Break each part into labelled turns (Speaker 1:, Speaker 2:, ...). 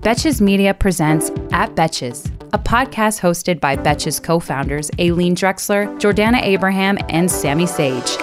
Speaker 1: Betches Media presents At Betches, a podcast hosted by Betches co-founders Aileen Drexler, Jordana Abraham, and Sammy Sage.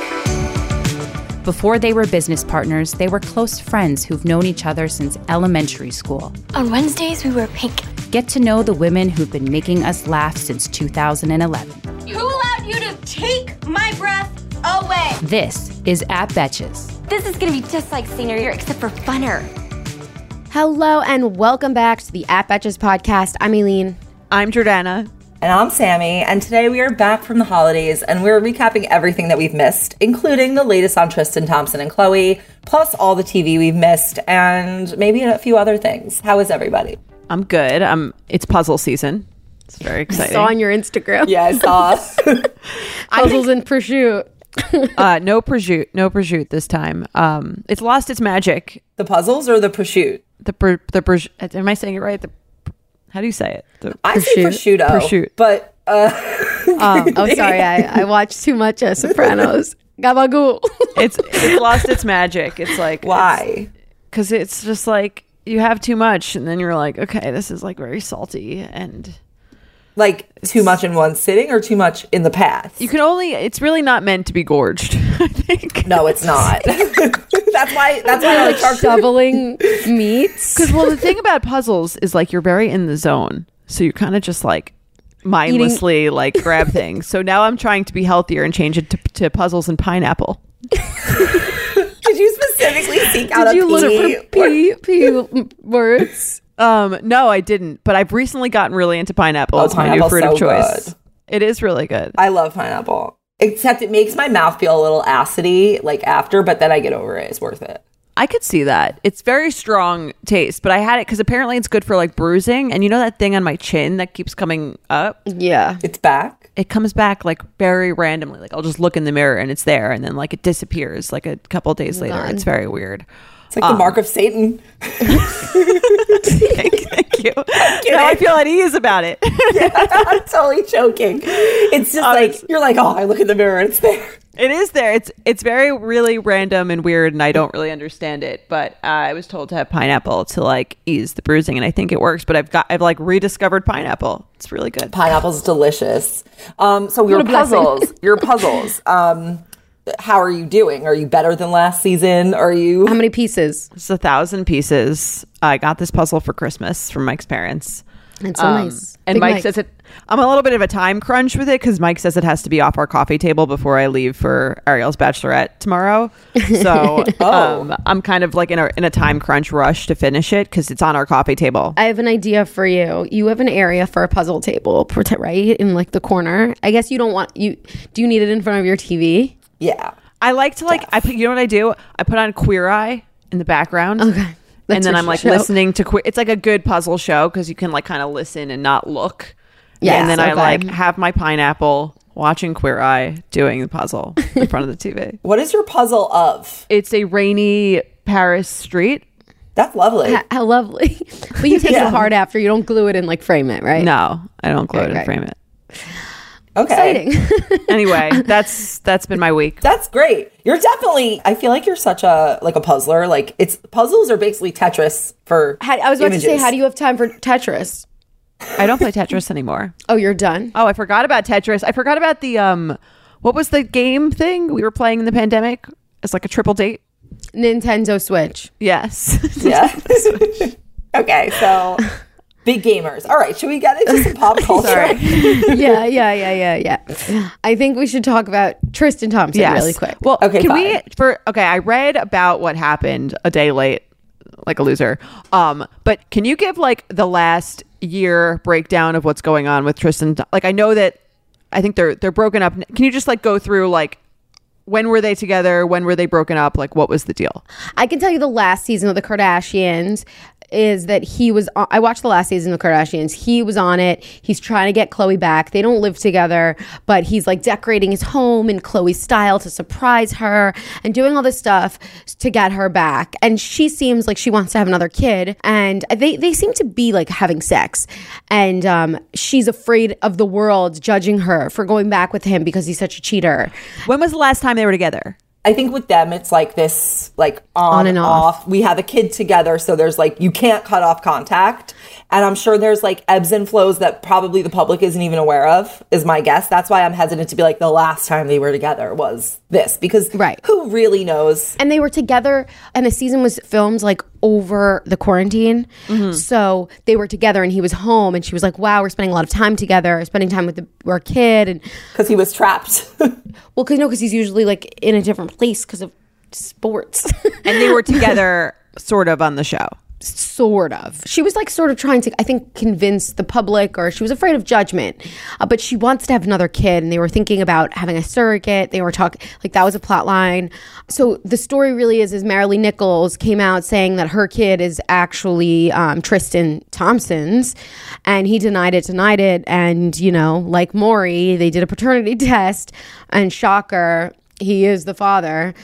Speaker 1: Before they were business partners, they were close friends who've known each other since elementary school.
Speaker 2: On Wednesdays, we wear pink.
Speaker 1: Get to know the women who've been making us laugh since 2011.
Speaker 2: Who allowed you to take my breath away?
Speaker 1: This is At Betches.
Speaker 2: This is gonna be just like senior year, except for funner.
Speaker 3: Hello and welcome back to the At Betches podcast. I'm Aileen.
Speaker 4: I'm Jordana.
Speaker 5: And I'm Sammy, and today we are back from the holidays, and we're recapping everything that we've missed, including the latest on Tristan Thompson and Khloe, plus all the TV we've missed, and maybe a few other things. How is everybody?
Speaker 4: I'm good. It's puzzle season. It's very exciting.
Speaker 3: I saw on your Instagram.
Speaker 5: Yeah, I saw.
Speaker 3: Puzzles and prosciutto.
Speaker 4: No prosciutto this time. It's lost its magic.
Speaker 5: The puzzles or the prosciutto?
Speaker 4: Am I saying it right? How do you say it?
Speaker 5: I say prosciutto.
Speaker 4: Prosciutto.
Speaker 5: But
Speaker 3: Sorry. I watched too much Sopranos. Gabagool.
Speaker 4: It's lost its magic. It's like,
Speaker 5: why?
Speaker 4: Because it's just like you have too much, and then you're like, okay, this is like very salty and.
Speaker 5: Like too much in one sitting or too much in the past?
Speaker 4: It's really not meant to be gorged, I think.
Speaker 5: No, it's not. That's why I like
Speaker 3: shoveling meats.
Speaker 4: Because, well, the thing about puzzles is like you're very in the zone. So you kind of just like mindlessly like grab things. So now I'm trying to be healthier and change it to puzzles and pineapple.
Speaker 5: Did you specifically seek out a
Speaker 3: Did you look for P words?
Speaker 4: No, I didn't. But I've recently gotten really into pineapple. It's my new fruit of choice. Good. It is really good.
Speaker 5: I love pineapple. Except it makes my mouth feel a little acidy like after, but then I get over it. It's worth it.
Speaker 4: I could see that. It's very strong taste, but I had it because apparently it's good for like bruising. And you know that thing on my chin that keeps coming up?
Speaker 3: Yeah.
Speaker 5: It's back?
Speaker 4: It comes back like very randomly. Like I'll just look in the mirror and it's there. And then like it disappears like a couple of days later.
Speaker 3: God.
Speaker 4: It's very weird.
Speaker 5: It's like the mark of Satan.
Speaker 4: Thank you. Now I feel at ease about it.
Speaker 5: Yeah, I'm totally joking. It's just like, you're like, oh, I look in the mirror and it's there.
Speaker 4: It is there. It's very really random and weird and I don't really understand it. But I was told to have pineapple to like ease the bruising and I think it works. But I've like rediscovered pineapple. It's really good.
Speaker 5: Pineapple's delicious. So your puzzles. How are you doing? Are you better than last season? How
Speaker 3: many pieces?
Speaker 4: It's 1,000 pieces. I got this puzzle for Christmas from Mike's parents.
Speaker 3: It's so nice.
Speaker 4: And Mike says I'm a little bit of a time crunch with it because Mike says it has to be off our coffee table before I leave for Ariel's bachelorette tomorrow. So I'm kind of like in a time crunch rush to finish it because it's on our coffee table.
Speaker 3: I have an idea for you. You have an area for a puzzle table, right? In like the corner. I guess you don't want do you need it in front of your TV?
Speaker 5: Yeah.
Speaker 4: I like to you know what I do? I put on Queer Eye in the background.
Speaker 3: Okay.
Speaker 4: And then I'm like listening to it's like a good puzzle show because you can like kind of listen and not look.
Speaker 3: Yeah.
Speaker 4: And then I like have my pineapple watching Queer Eye doing the puzzle in front of the TV.
Speaker 5: What is your puzzle of?
Speaker 4: It's a rainy Paris street.
Speaker 5: That's lovely.
Speaker 3: How lovely. But you take it apart after. You don't glue it and like frame it, right?
Speaker 4: No, I don't glue it and frame it.
Speaker 5: Okay.
Speaker 3: Exciting.
Speaker 4: Anyway, that's been my week.
Speaker 5: That's great. You're definitely, I feel like you're such a puzzler. Like puzzles are basically Tetris for
Speaker 3: I was about
Speaker 5: images.
Speaker 3: to say, how do you have time for Tetris?
Speaker 4: I don't play Tetris anymore.
Speaker 3: Oh, you're done?
Speaker 4: Oh, I forgot about Tetris. I forgot about the, what was the game thing we were playing in the pandemic? It's like a triple date.
Speaker 3: Nintendo Switch.
Speaker 4: Yes.
Speaker 5: Yeah. Okay, so big gamers. All right, should we get into some pop culture?
Speaker 3: Yeah. I think we should talk about Tristan Thompson really quick.
Speaker 4: Well,
Speaker 5: okay,
Speaker 4: I read about what happened a day late, like a loser. But can you give like the last year breakdown of what's going on with Tristan? Like, I know that I think they're broken up. Can you just like go through like when were they together? When were they broken up? Like, what was the deal?
Speaker 3: I can tell you the last season of The Kardashians is that he was I watched the last season of The Kardashians. He was on it. He's trying to get Khloe back. They don't live together, but he's like decorating his home in Khloe's style to surprise her and doing all this stuff to get her back. And she seems like she wants to have another kid, and they seem to be like having sex, and she's afraid of the world judging her for going back with him because he's such a cheater.
Speaker 4: When was the last time they were together?
Speaker 5: I think with them, it's like this, like on and off. We have a kid together, so there's like, you can't cut off contact. And I'm sure there's like ebbs and flows that probably the public isn't even aware of, is my guess. That's why I'm hesitant to be like the last time they were together was this, because who really knows?
Speaker 3: And they were together, and the season was filmed like over the quarantine. So they were together and he was home, and she was like, wow, we're spending a lot of time together, spending time with our kid. And
Speaker 5: because he was trapped.
Speaker 3: well, because he's usually like in a different place because of sports.
Speaker 4: And they were together sort of on the show.
Speaker 3: Sort of. She was like sort of trying to, I think, convince the public, or she was afraid of judgment. But she wants to have another kid, and they were thinking about having a surrogate. They were talking, like that was a plot line. So the story really is Marilee Nichols came out saying that her kid is actually Tristan Thompson's, and he denied it. And, you know, like Maury, they did a paternity test, and shocker, he is the father.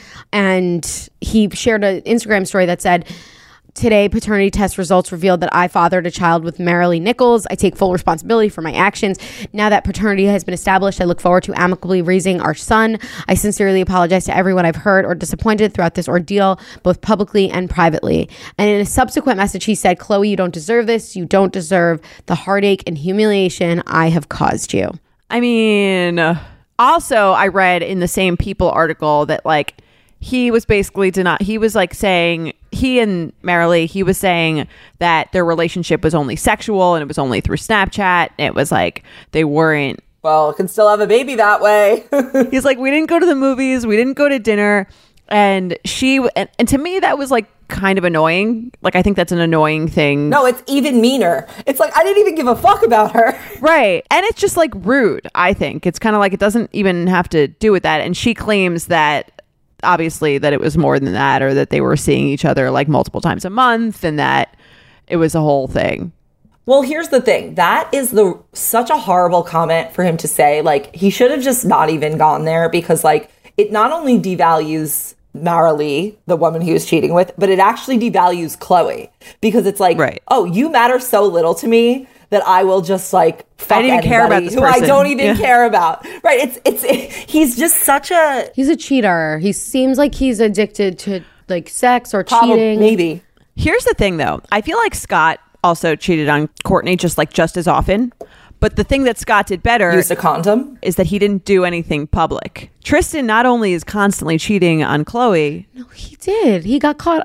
Speaker 3: And he shared an Instagram story that said, today, paternity test results revealed that I fathered a child with Marilee Nichols. I take full responsibility for my actions. Now that paternity has been established, I look forward to amicably raising our son. I sincerely apologize to everyone I've hurt or disappointed throughout this ordeal, both publicly and privately. And in a subsequent message, he said, Chloe, you don't deserve this. You don't deserve the heartache and humiliation I have caused you.
Speaker 4: I mean, also, I read in the same People article that, like, he was basically he was like saying, he and Marilee, he was saying that their relationship was only sexual and it was only through Snapchat. It was like they weren't.
Speaker 5: Well, can still have a baby that way.
Speaker 4: He's like, we didn't go to the movies, we didn't go to dinner. And and to me, that was like kind of annoying. Like, I think that's an annoying thing.
Speaker 5: No, it's even meaner. It's like, I didn't even give a fuck about her.
Speaker 4: Right. And it's just like rude, I think. It's kind of like, it doesn't even have to do with that. And she claims that obviously that it was more than that, or that they were seeing each other like multiple times a month, and that it was a whole thing.
Speaker 5: Well, here's the thing. That is such a horrible comment for him to say. Like, he should have just not even gone there, because like it not only devalues Marilee, the woman he was cheating with, but it actually devalues Chloe, because it's like, oh, you matter so little to me that I will just like fuck anybody
Speaker 4: care about this
Speaker 5: who
Speaker 4: person.
Speaker 5: I don't even care about. Right? He's just he's
Speaker 3: a cheater. He seems like he's addicted to like sex or cheating.
Speaker 5: Maybe.
Speaker 4: Here's the thing, though. I feel like Scott also cheated on Courtney just as often. But the thing that Scott did better,
Speaker 5: used a condom,
Speaker 4: is that he didn't do anything public. Tristan not only is constantly cheating on Chloe.
Speaker 3: No, he did. He got caught.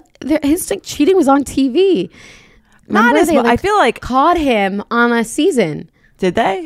Speaker 3: His like cheating was on TV.
Speaker 4: Not as much. I feel like
Speaker 3: caught him on a season.
Speaker 4: Did they?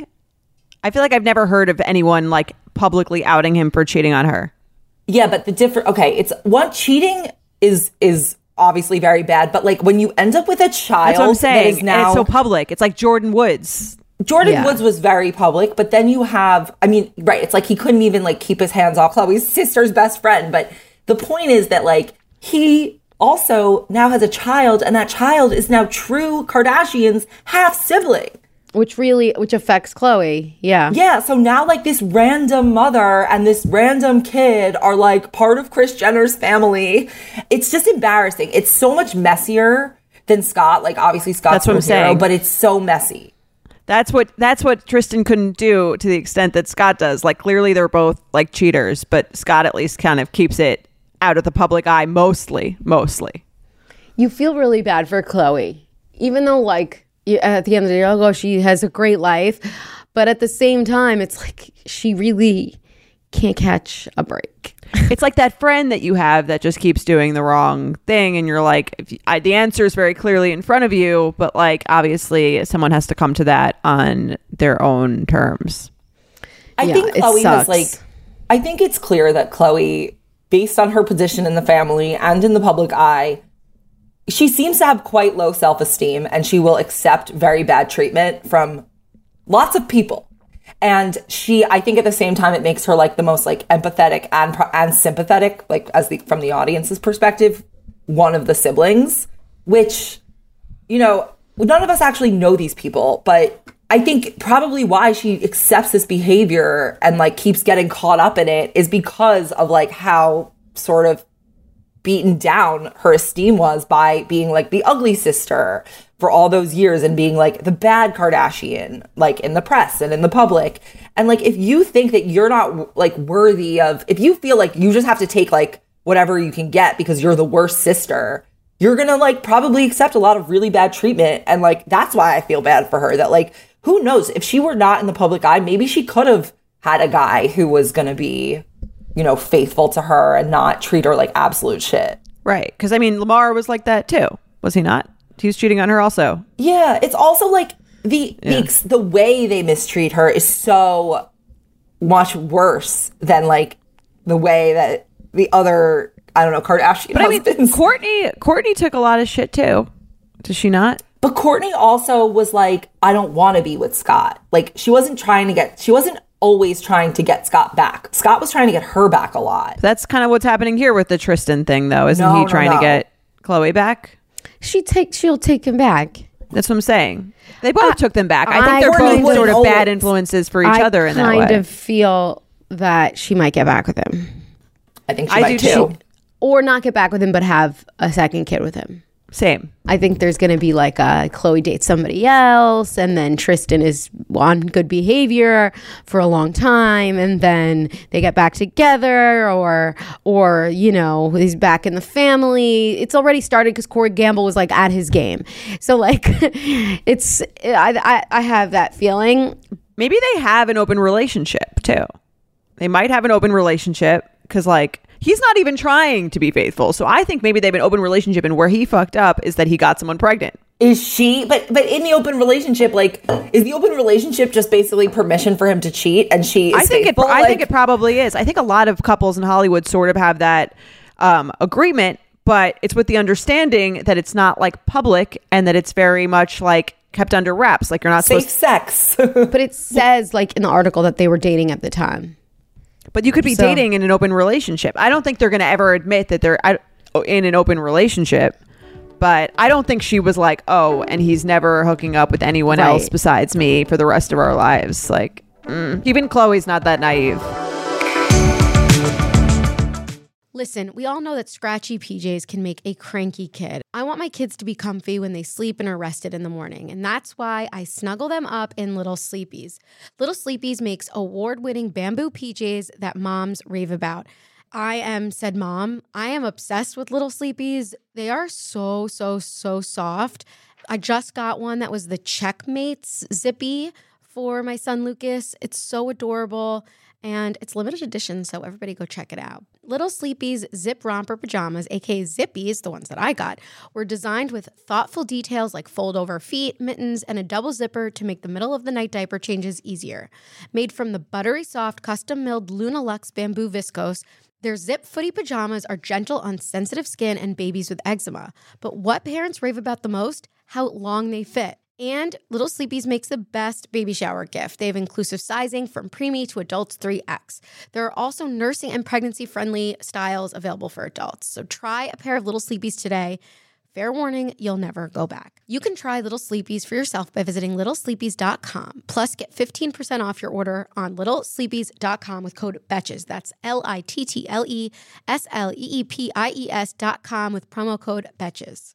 Speaker 4: I feel like I've never heard of anyone like publicly outing him for cheating on her.
Speaker 5: Yeah, but it's what cheating is obviously very bad, but like when you end up with a child,
Speaker 4: that's what I'm saying,
Speaker 5: that is now,
Speaker 4: and it's so public. It's like Jordan Woods.
Speaker 5: Woods was very public, but then you have, I mean, right, it's like he couldn't even like keep his hands off Chloe's sister's best friend. But the point is that like he also now has a child, and that child is now true Kardashian's half sibling.
Speaker 3: Which affects Chloe. Yeah.
Speaker 5: Yeah. So now like this random mother and this random kid are like part of Kris Jenner's family. It's just embarrassing. It's so much messier than Scott. Like obviously Scott's
Speaker 4: what I'm saying,
Speaker 5: but it's so messy.
Speaker 4: That's what Tristan couldn't do to the extent that Scott does. Like clearly they're both like cheaters, but Scott at least kind of keeps it out of the public eye mostly.
Speaker 3: You feel really bad for Chloe, even though like at the end of the day, she has a great life, but at the same time, it's like she really can't catch a break.
Speaker 4: It's like that friend that you have that just keeps doing the wrong thing, and you're like, the answer is very clearly in front of you, but like obviously someone has to come to that on their own terms.
Speaker 5: I think Chloe was like, I think it's clear that Chloe, based on her position in the family and in the public eye, she seems to have quite low self-esteem, and she will accept very bad treatment from lots of people. And I think at the same time, it makes her like the most like empathetic and sympathetic, like from the audience's perspective, one of the siblings, which, you know, none of us actually know these people, but I think probably why she accepts this behavior and like keeps getting caught up in it is because of like how sort of beaten down her esteem was by being like the ugly sister for all those years and being like the bad Kardashian, like in the press and in the public. And like, if you think that you're not like worthy of, if you feel like you just have to take like whatever you can get because you're the worst sister, you're gonna like probably accept a lot of really bad treatment. And like, that's why I feel bad for her, that like, who knows, if she were not in the public eye, maybe she could have had a guy who was gonna be, you know, faithful to her and not treat her like absolute shit.
Speaker 4: Right. Because I mean, Lamar was like that too. Was he not? He was cheating on her also.
Speaker 5: Yeah. It's also like the way they mistreat her is so much worse than like the way that the other, I don't know, Kardashian
Speaker 4: But
Speaker 5: husbands.
Speaker 4: I mean, Courtney took a lot of shit too. Does she not?
Speaker 5: But Courtney also was like, I don't want to be with Scott. Like, she wasn't always trying to get Scott back. Scott was trying to get her back a lot.
Speaker 4: That's kind of what's happening here with the Tristan thing, though. Isn't he trying to get Khloe back?
Speaker 3: She'll take him back.
Speaker 4: That's what I'm saying. They both took them back. I think they're both sort of bad influences for each other in that way.
Speaker 3: I kind of feel that she might get back with him.
Speaker 5: I think she might too.
Speaker 3: Or not get back with him, but have a second kid with him.
Speaker 4: Same.
Speaker 3: I think there's going to be like a Khloe dates somebody else, and then Tristan is on good behavior for a long time, and then they get back together, or you know, he's back in the family. It's already started because Corey Gamble was like at his game, so like I have that feeling.
Speaker 4: Maybe they have an open relationship too. They might have an open relationship because like, he's not even trying to be faithful. So I think maybe they have an open relationship, and where he fucked up is that he got someone pregnant.
Speaker 5: Is she? But in the open relationship, like, is the open relationship just basically permission for him to cheat, and she is faithful?
Speaker 4: I think it probably is. I think a lot of couples in Hollywood sort of have that agreement, but it's with the understanding that it's not like public, and that it's very much like kept under wraps. Like, you're not
Speaker 5: safe
Speaker 4: supposed
Speaker 5: sex.
Speaker 3: But it says like in the article that they were dating at the time.
Speaker 4: But you could be dating in an open relationship. I don't think they're going to ever admit that they're in an open relationship. But I don't think she was like, oh, and he's never hooking up with anyone else besides me for the rest of our lives. Like, even Khloe's not that naive.
Speaker 3: Listen, we all know that scratchy PJs can make a cranky kid. I want my kids to be comfy when they sleep and are rested in the morning, and that's why I snuggle them up in Little Sleepies. Little Sleepies makes award-winning bamboo PJs that moms rave about. I am said mom. I am obsessed with Little Sleepies. They are so, so, so soft. I just got one that was the Checkmates Zippy for my son Lucas. It's so adorable. And it's limited edition, so everybody go check it out. Little Sleepies Zip Romper Pajamas, aka Zippies, the ones that I got, were designed with thoughtful details like fold-over feet, mittens, and a double zipper to make the middle-of-the-night diaper changes easier. Made from the buttery soft, custom-milled Luna Luxe bamboo viscose, their zip footy pajamas are gentle on sensitive skin and babies with eczema. But what parents rave about the most? How long they fit. And Little Sleepies makes the best baby shower gift. They have inclusive sizing from preemie to adults 3X. There are also nursing and pregnancy-friendly styles available for adults. So try a pair of Little Sleepies today. Fair warning, you'll never go back. You can try Little Sleepies for yourself by visiting littlesleepies.com. Plus, get 15% off your order on littlesleepies.com with code BETCHES. That's LITTLESLEEPIES.com with promo code BETCHES.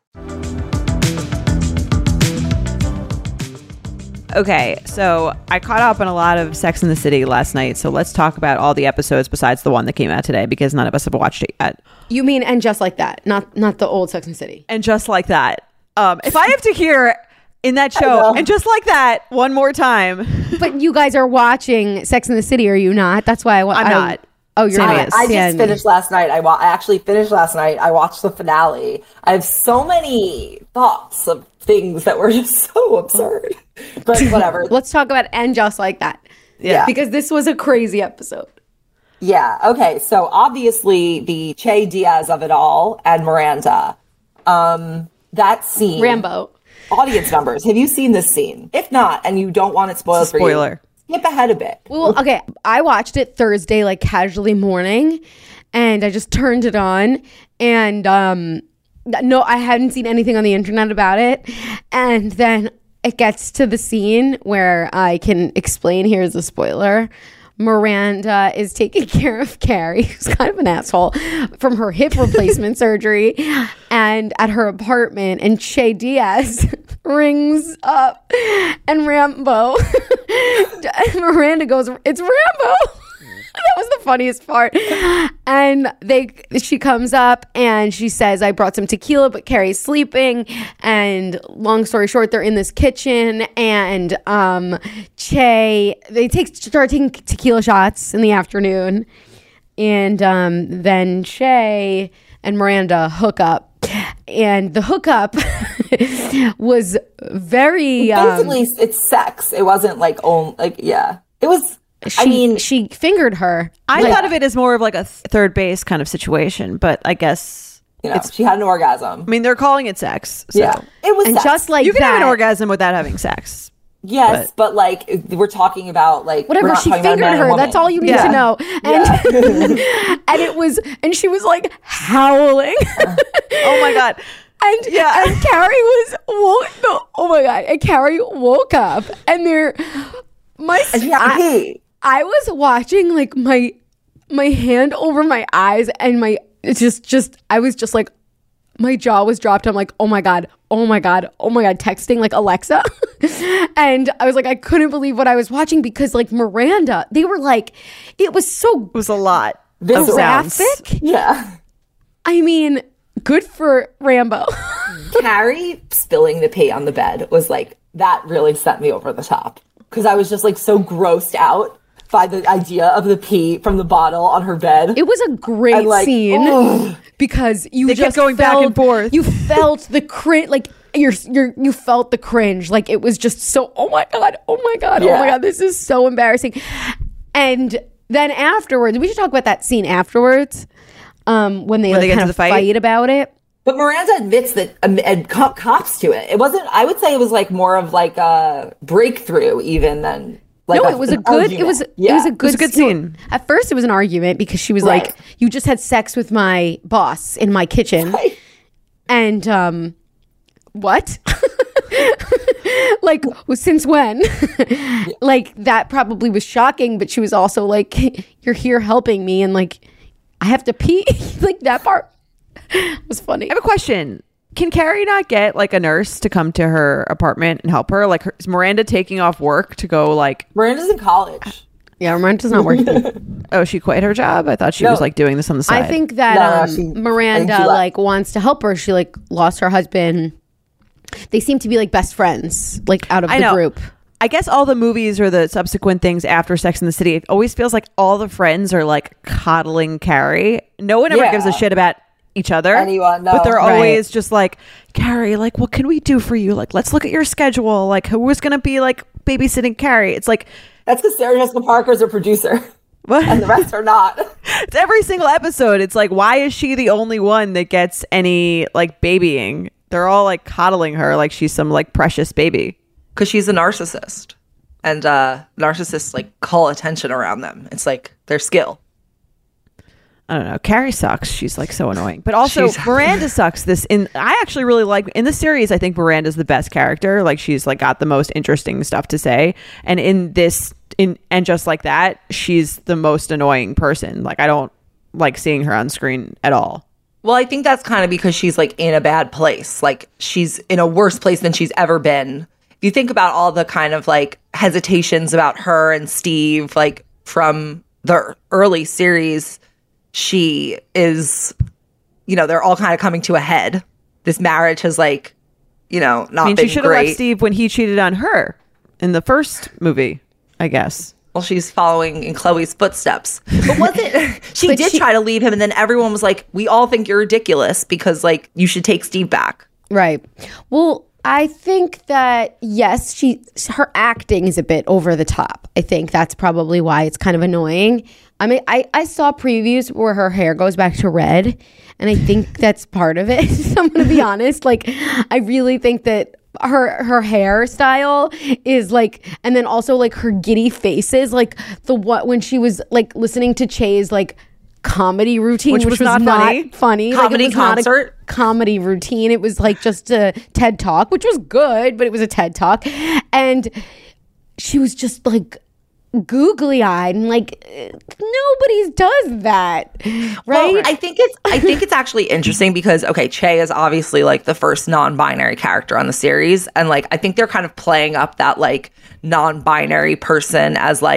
Speaker 4: Okay, so I caught up on a lot of Sex and the City last night, so let's talk about all the episodes besides the one that came out today, because none of us have watched it yet.
Speaker 3: You mean And Just Like That, not the old Sex and the City.
Speaker 4: And Just Like That. If I have to hear in that show, And Just Like That, one more time.
Speaker 3: But you guys are watching Sex and the City, are you not? That's why
Speaker 4: I'm not.
Speaker 3: Oh, you're not.
Speaker 5: I just finished last night. I actually finished last night. I watched the finale. I have so many thoughts of things that were just so absurd. But whatever.
Speaker 3: Let's talk about And Just Like That.
Speaker 5: Yeah.
Speaker 3: Because this was a crazy episode.
Speaker 5: Yeah. Okay. So obviously the Che Diaz of it all and Miranda. That scene.
Speaker 3: Rambo.
Speaker 5: Audience numbers. Have you seen this scene? If not, and you don't want it spoiled for you.
Speaker 4: Spoiler.
Speaker 5: Skip ahead a bit.
Speaker 3: Well, okay. I watched it Thursday, like casually morning, and I just turned it on, and no, I hadn't seen anything on the internet about it, and then it gets to the scene where I can explain. Here's a spoiler. Miranda is taking care of Carrie, who's kind of an asshole, from her hip replacement surgery, and at her apartment, and Che Diaz rings up, and Rambo, and Miranda goes, "It's Rambo." That was the funniest part. And she comes up and she says, I brought some tequila, but Carrie's sleeping. And long story short, they're in this kitchen and Che, start taking tequila shots in the afternoon. And then Che and Miranda hook up. And the hookup was very...
Speaker 5: Basically, it's sex. It wasn't like, yeah. It was...
Speaker 3: she fingered her.
Speaker 4: I thought of it as more of like a third base kind of situation, but I guess
Speaker 5: she had an orgasm.
Speaker 4: I mean, they're calling it sex. So.
Speaker 5: Yeah, it was.
Speaker 3: And
Speaker 5: sex.
Speaker 3: just like
Speaker 4: you can
Speaker 3: that,
Speaker 4: have an orgasm without having sex.
Speaker 5: Yes, but like we're talking about like
Speaker 3: whatever. She fingered her. That's all you need to know. And and it was, and she was like howling.
Speaker 4: Oh my god.
Speaker 3: And Carrie was oh my god. And Carrie woke up and I was watching like my hand over my eyes and I was just like, my jaw was dropped. I'm like, oh my God, texting like Alexa. And I was like, I couldn't believe what I was watching because like Miranda, they were like, it was a lot of graphic.
Speaker 5: Yeah.
Speaker 3: I mean, good for Rambo.
Speaker 5: Carrie spilling the pee on the bed was like, that really sent me over the top. Because I was just like so grossed out by the idea of the pee from the bottle on her bed.
Speaker 3: It was a great scene because they
Speaker 4: kept going back and forth.
Speaker 3: You felt the cringe, like you felt the cringe, like it was just so. Oh my god, this is so embarrassing. And then afterwards, we should talk about that scene afterwards when they get into the fight about it.
Speaker 5: But Miranda admits that and cops to it. It wasn't. I would say it was like more of like a breakthrough even than. Like
Speaker 3: no, it was a good. Argument. It was a good scene. At first, it was an argument because she was like, "You just had sex with my boss in my kitchen," and what? Like, since when? Like that probably was shocking, but she was also like, "You're here helping me, and like, I have to pee." Like that part was funny.
Speaker 4: I have a question. Can Carrie not get like a nurse to come to her apartment and help her? Like, is Miranda taking off work to go like...
Speaker 5: Miranda's in college.
Speaker 3: Yeah, Miranda's not working.
Speaker 4: Oh, she quit her job? I thought she was like doing this on the side.
Speaker 3: I think that Miranda like wants to help her. She like lost her husband. They seem to be like best friends, like out of the group.
Speaker 4: I guess all the movies or the subsequent things after Sex and the City, it always feels like all the friends are like coddling Carrie. No one ever gives a shit about each other.
Speaker 5: Anyone, no.
Speaker 4: But they're always just like, Carrie, like, what can we do for you? Like, let's look at your schedule. Like, who's going to be like babysitting Carrie? It's like...
Speaker 5: That's because Sarah Jessica Parker's a producer.
Speaker 4: What?
Speaker 5: And the rest are not.
Speaker 4: It's every single episode. It's like, why is she the only one that gets any like babying? They're all like coddling her like she's some like precious baby.
Speaker 6: Because she's a narcissist. And narcissists like call attention around them. It's like their skill.
Speaker 4: I don't know. Carrie sucks. She's like so annoying. But also Miranda sucks. I actually really like in the series. I think Miranda's the best character. Like she's like got the most interesting stuff to say. And in this, and just like that, she's the most annoying person. Like I don't like seeing her on screen at all.
Speaker 6: Well, I think that's kind of because she's like in a bad place. Like she's in a worse place than she's ever been. If you think about all the kind of like hesitations about her and Steve, like from the early series. She is, they're all kind of coming to a head. This marriage has not been great.
Speaker 4: She should have left Steve when he cheated on her in the first movie, I guess.
Speaker 6: Well, she's following in Chloe's footsteps. But she did try to leave him, and then everyone was like, we all think you're ridiculous because like you should take Steve back.
Speaker 3: Right. Well, I think that, yes, her acting is a bit over the top. I think that's probably why it's kind of annoying. I mean, I saw previews where her hair goes back to red, and I think that's part of it. I'm going to be honest. Like, I really think that her hairstyle is like, and then also like her giddy faces, like when she was like listening to Che's like comedy routine, which was not funny.
Speaker 6: Comedy concert.
Speaker 3: Not a comedy routine. It was like just a TED Talk, which was good, but it was a TED Talk. And she was just like googly eyed and like nobody does that, right?
Speaker 6: Well, I think it's actually interesting because Che is obviously like the first non-binary character on the series, and like I think they're kind of playing up that like non-binary person as like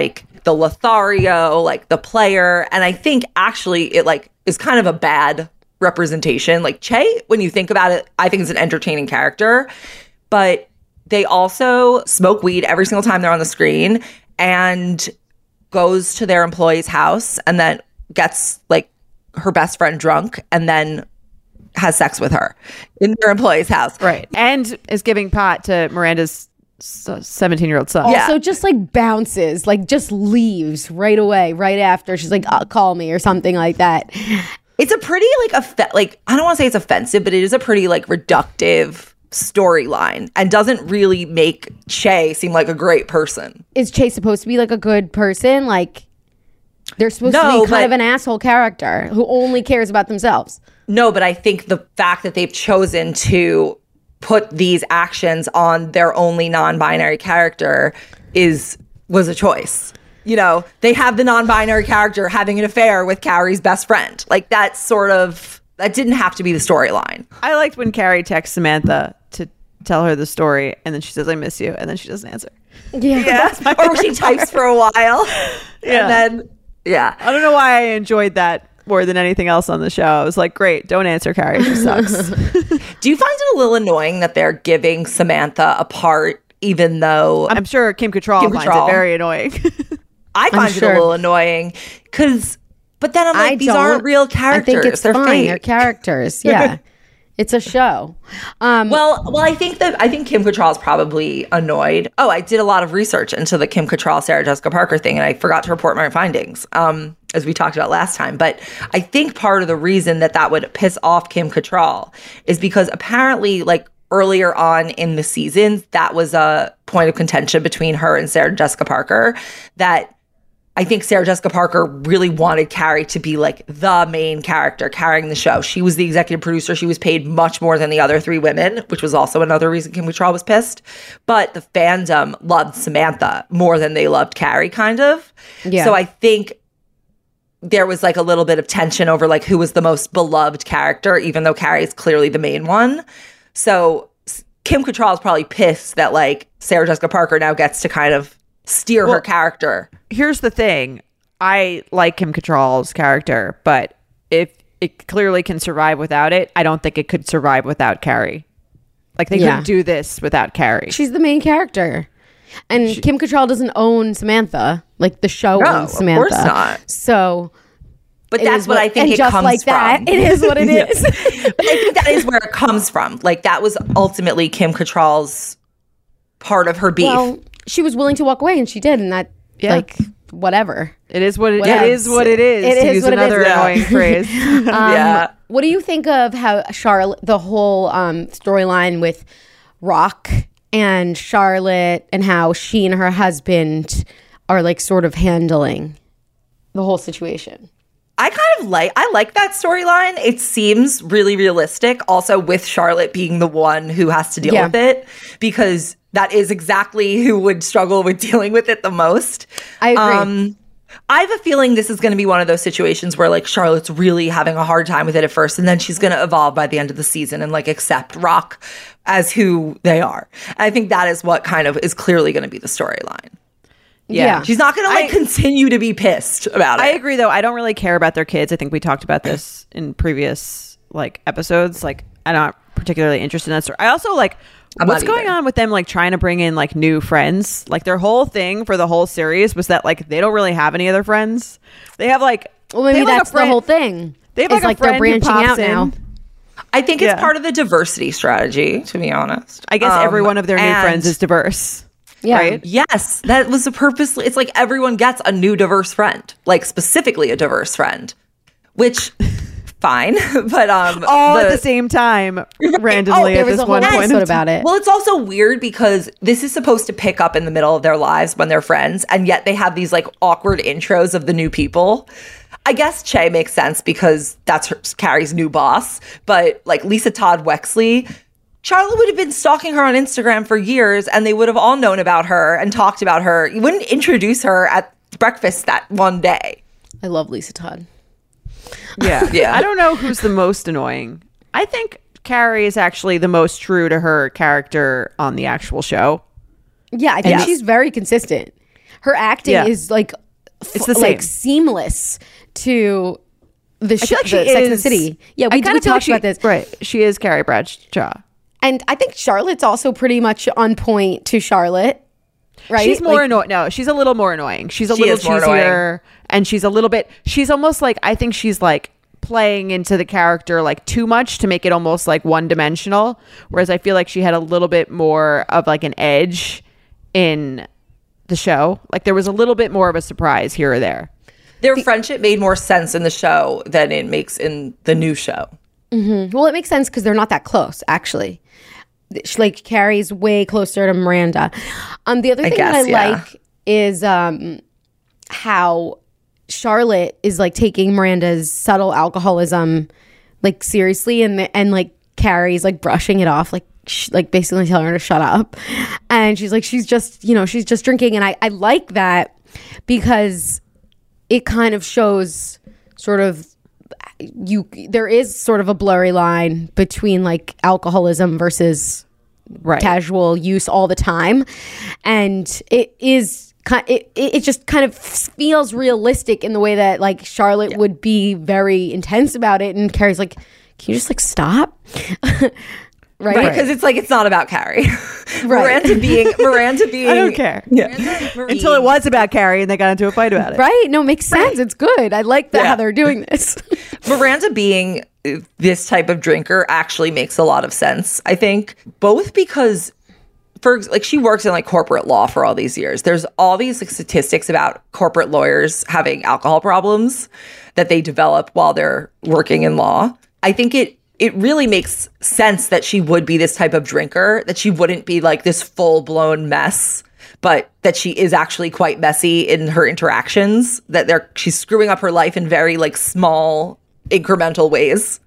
Speaker 6: the Lothario, like the player. And I think actually it like is kind of a bad representation. Like Che, when you think about it, I think it's an entertaining character, but they also smoke weed every single time they're on the screen and goes to their employee's house and then gets like her best friend drunk and then has sex with her in their employee's house.
Speaker 4: Right. And is giving pot to Miranda's 17-year-old son.
Speaker 3: Also just like bounces, like just leaves right away, right after. She's like, call me or something like that.
Speaker 6: It's a pretty like I don't want to say it's offensive, but it is a pretty like reductive storyline and doesn't really make Che seem like a great person.
Speaker 3: Is Che supposed to be like a good person? Like they're supposed to be kind of an asshole character who only cares about themselves.
Speaker 6: No, but I think the fact that they've chosen to put these actions on their only non-binary character was a choice. You know, they have the non-binary character having an affair with Carrie's best friend. Like that didn't have to be the storyline.
Speaker 4: I liked when Carrie texts Samantha to tell her the story and then she says, I miss you. And then she doesn't answer.
Speaker 3: Yeah.
Speaker 6: Or she types for a while.
Speaker 4: Yeah.
Speaker 6: And then, yeah.
Speaker 4: I don't know why I enjoyed that more than anything else on the show. I was like, great, don't answer Carrie. She sucks.
Speaker 6: Do you find it a little annoying that they're giving Samantha a part, even though
Speaker 4: I'm sure Kim Cattrall finds it very annoying.
Speaker 6: I find it a little annoying but then I'm like, these aren't real characters.
Speaker 3: I think it's
Speaker 6: they're
Speaker 3: fine.
Speaker 6: fake.
Speaker 3: They're characters. Yeah. It's a show.
Speaker 6: Well, I think Kim Cattrall is probably annoyed. Oh, I did a lot of research into the Kim Cattrall, Sarah Jessica Parker thing, and I forgot to report my findings, as we talked about last time. But I think part of the reason that would piss off Kim Cattrall is because apparently, like earlier on in the season, that was a point of contention between her and Sarah Jessica Parker. That I think Sarah Jessica Parker really wanted Carrie to be like the main character carrying the show. She was the executive producer. She was paid much more than the other three women, which was also another reason Kim Cattrall was pissed. But the fandom loved Samantha more than they loved Carrie, kind of. Yeah. So I think there was like a little bit of tension over like who was the most beloved character, even though Carrie is clearly the main one. So Kim Cattrall is probably pissed that like Sarah Jessica Parker now gets to kind of steer her character.
Speaker 4: Here's the thing. I like Kim Cattrall's character, but if it clearly can survive without it, I don't think it could survive without Carrie. Like they couldn't do this without Carrie.
Speaker 3: She's the main character. And Kim Cattrall doesn't own Samantha. Like the show owns Samantha.
Speaker 6: Of course not.
Speaker 3: So
Speaker 6: but that's what I think it
Speaker 3: just
Speaker 6: comes
Speaker 3: like
Speaker 6: from.
Speaker 3: That, it is what it is.
Speaker 6: But I think that is where it comes from. Like that was ultimately Kim Cattrall's part of her beef.
Speaker 3: Well, she was willing to walk away and she did, and that like whatever.
Speaker 4: It is what it is. What it is.
Speaker 3: It
Speaker 4: to
Speaker 3: is
Speaker 4: use
Speaker 3: what
Speaker 4: another
Speaker 3: it is.
Speaker 4: annoying phrase.
Speaker 3: What do you think of how Charlotte, the whole storyline with Rock and Charlotte, and how she and her husband are like sort of handling the whole situation?
Speaker 6: I like that storyline. It seems really realistic. Also with Charlotte being the one who has to deal with it, because that is exactly who would struggle with dealing with it the most.
Speaker 3: I agree.
Speaker 6: I have a feeling this is going to be one of those situations where like Charlotte's really having a hard time with it at first, and then she's going to evolve by the end of the season and like accept Rock as who they are. And I think that is what kind of is clearly going to be the storyline.
Speaker 3: Yeah.
Speaker 6: She's not going to like continue to be pissed about it.
Speaker 4: I agree though. I don't really care about their kids. I think we talked about this in previous like episodes. Like I'm not particularly interested in that story. I also like what's going on with them like trying to bring in like new friends. Like their whole thing for the whole series was that like they don't really have any other friends. They have like
Speaker 3: maybe that's the whole thing.
Speaker 4: They have like
Speaker 3: they're branching out now.
Speaker 6: I think it's part of the diversity strategy, to be honest.
Speaker 4: I guess every one of their new friends is diverse.
Speaker 3: Yeah.
Speaker 4: Right?
Speaker 6: Yes, that was the purpose. It's like everyone gets a new diverse friend, like specifically a diverse friend, which fine, but
Speaker 4: all at the same time, randomly at this one point
Speaker 3: about it.
Speaker 6: Well, it's also weird because this is supposed to pick up in the middle of their lives when they're friends, and yet they have these like awkward intros of the new people. I guess Che makes sense because that's Carrie's new boss, but like Lisa Todd Wexley, Charlotte would have been stalking her on Instagram for years, and they would have all known about her and talked about her. You wouldn't introduce her at breakfast that one day.
Speaker 3: I love Lisa Todd.
Speaker 4: Yeah. I don't know who's the most annoying. I think Carrie is actually the most true to her character on the actual show.
Speaker 3: Yeah, I think she's very consistent. Her acting is like
Speaker 4: It's the
Speaker 3: like
Speaker 4: same.
Speaker 3: seamless to the
Speaker 4: I feel like she
Speaker 3: Sex and the
Speaker 4: is-
Speaker 3: City. Yeah,
Speaker 4: I
Speaker 3: we
Speaker 4: kinda feel
Speaker 3: talked
Speaker 4: like
Speaker 3: about this.
Speaker 4: Right. She is Carrie Bradshaw.
Speaker 3: And I think Charlotte's also pretty much on point to Charlotte. Right?
Speaker 4: She's more
Speaker 3: Like,
Speaker 4: annoying. No, she's a little more annoying. She's a
Speaker 6: She
Speaker 4: little
Speaker 6: is more
Speaker 4: cheesier, and she's a little bit. She's almost like, I think she's like playing into the character like too much to make it almost like one dimensional. Whereas I feel like she had a little bit more of like an edge in the show. Like there was a little bit more of a surprise here or there.
Speaker 6: Their friendship made more sense in the show than it makes in the new show.
Speaker 3: well, it makes sense because they're not that close, actually. Like Carrie's way closer to Miranda. The other thing
Speaker 6: guess,
Speaker 3: that I
Speaker 6: yeah.
Speaker 3: like is how Charlotte is like taking Miranda's subtle alcoholism like seriously, and like Carrie's like brushing it off, like like basically telling her to shut up, and she's like she's just drinking, and I like that because it kind of shows sort of there is sort of a blurry line between like alcoholism versus
Speaker 4: Right.
Speaker 3: casual use all the time, and it just kind of feels realistic in the way that like Charlotte would be very intense about it, and Carrie's like, can you just like stop? Right?
Speaker 6: Because it's like it's not about Carrie.
Speaker 3: Right.
Speaker 6: Miranda being
Speaker 4: I don't care.
Speaker 6: Yeah.
Speaker 4: Until it was about Carrie and they got into a fight about it.
Speaker 3: Right? No, it makes sense. It's good. I like that
Speaker 6: Yeah.
Speaker 3: how they're doing this.
Speaker 6: Miranda being this type of drinker actually makes a lot of sense, I think, both because like she works in like corporate law for all these years. There's all these like statistics about corporate lawyers having alcohol problems that they develop while they're working in law. I think it really makes sense that she would be this type of drinker, that she wouldn't be like this full-blown mess, but that she is actually quite messy in her interactions, that she's screwing up her life in very like small incremental ways.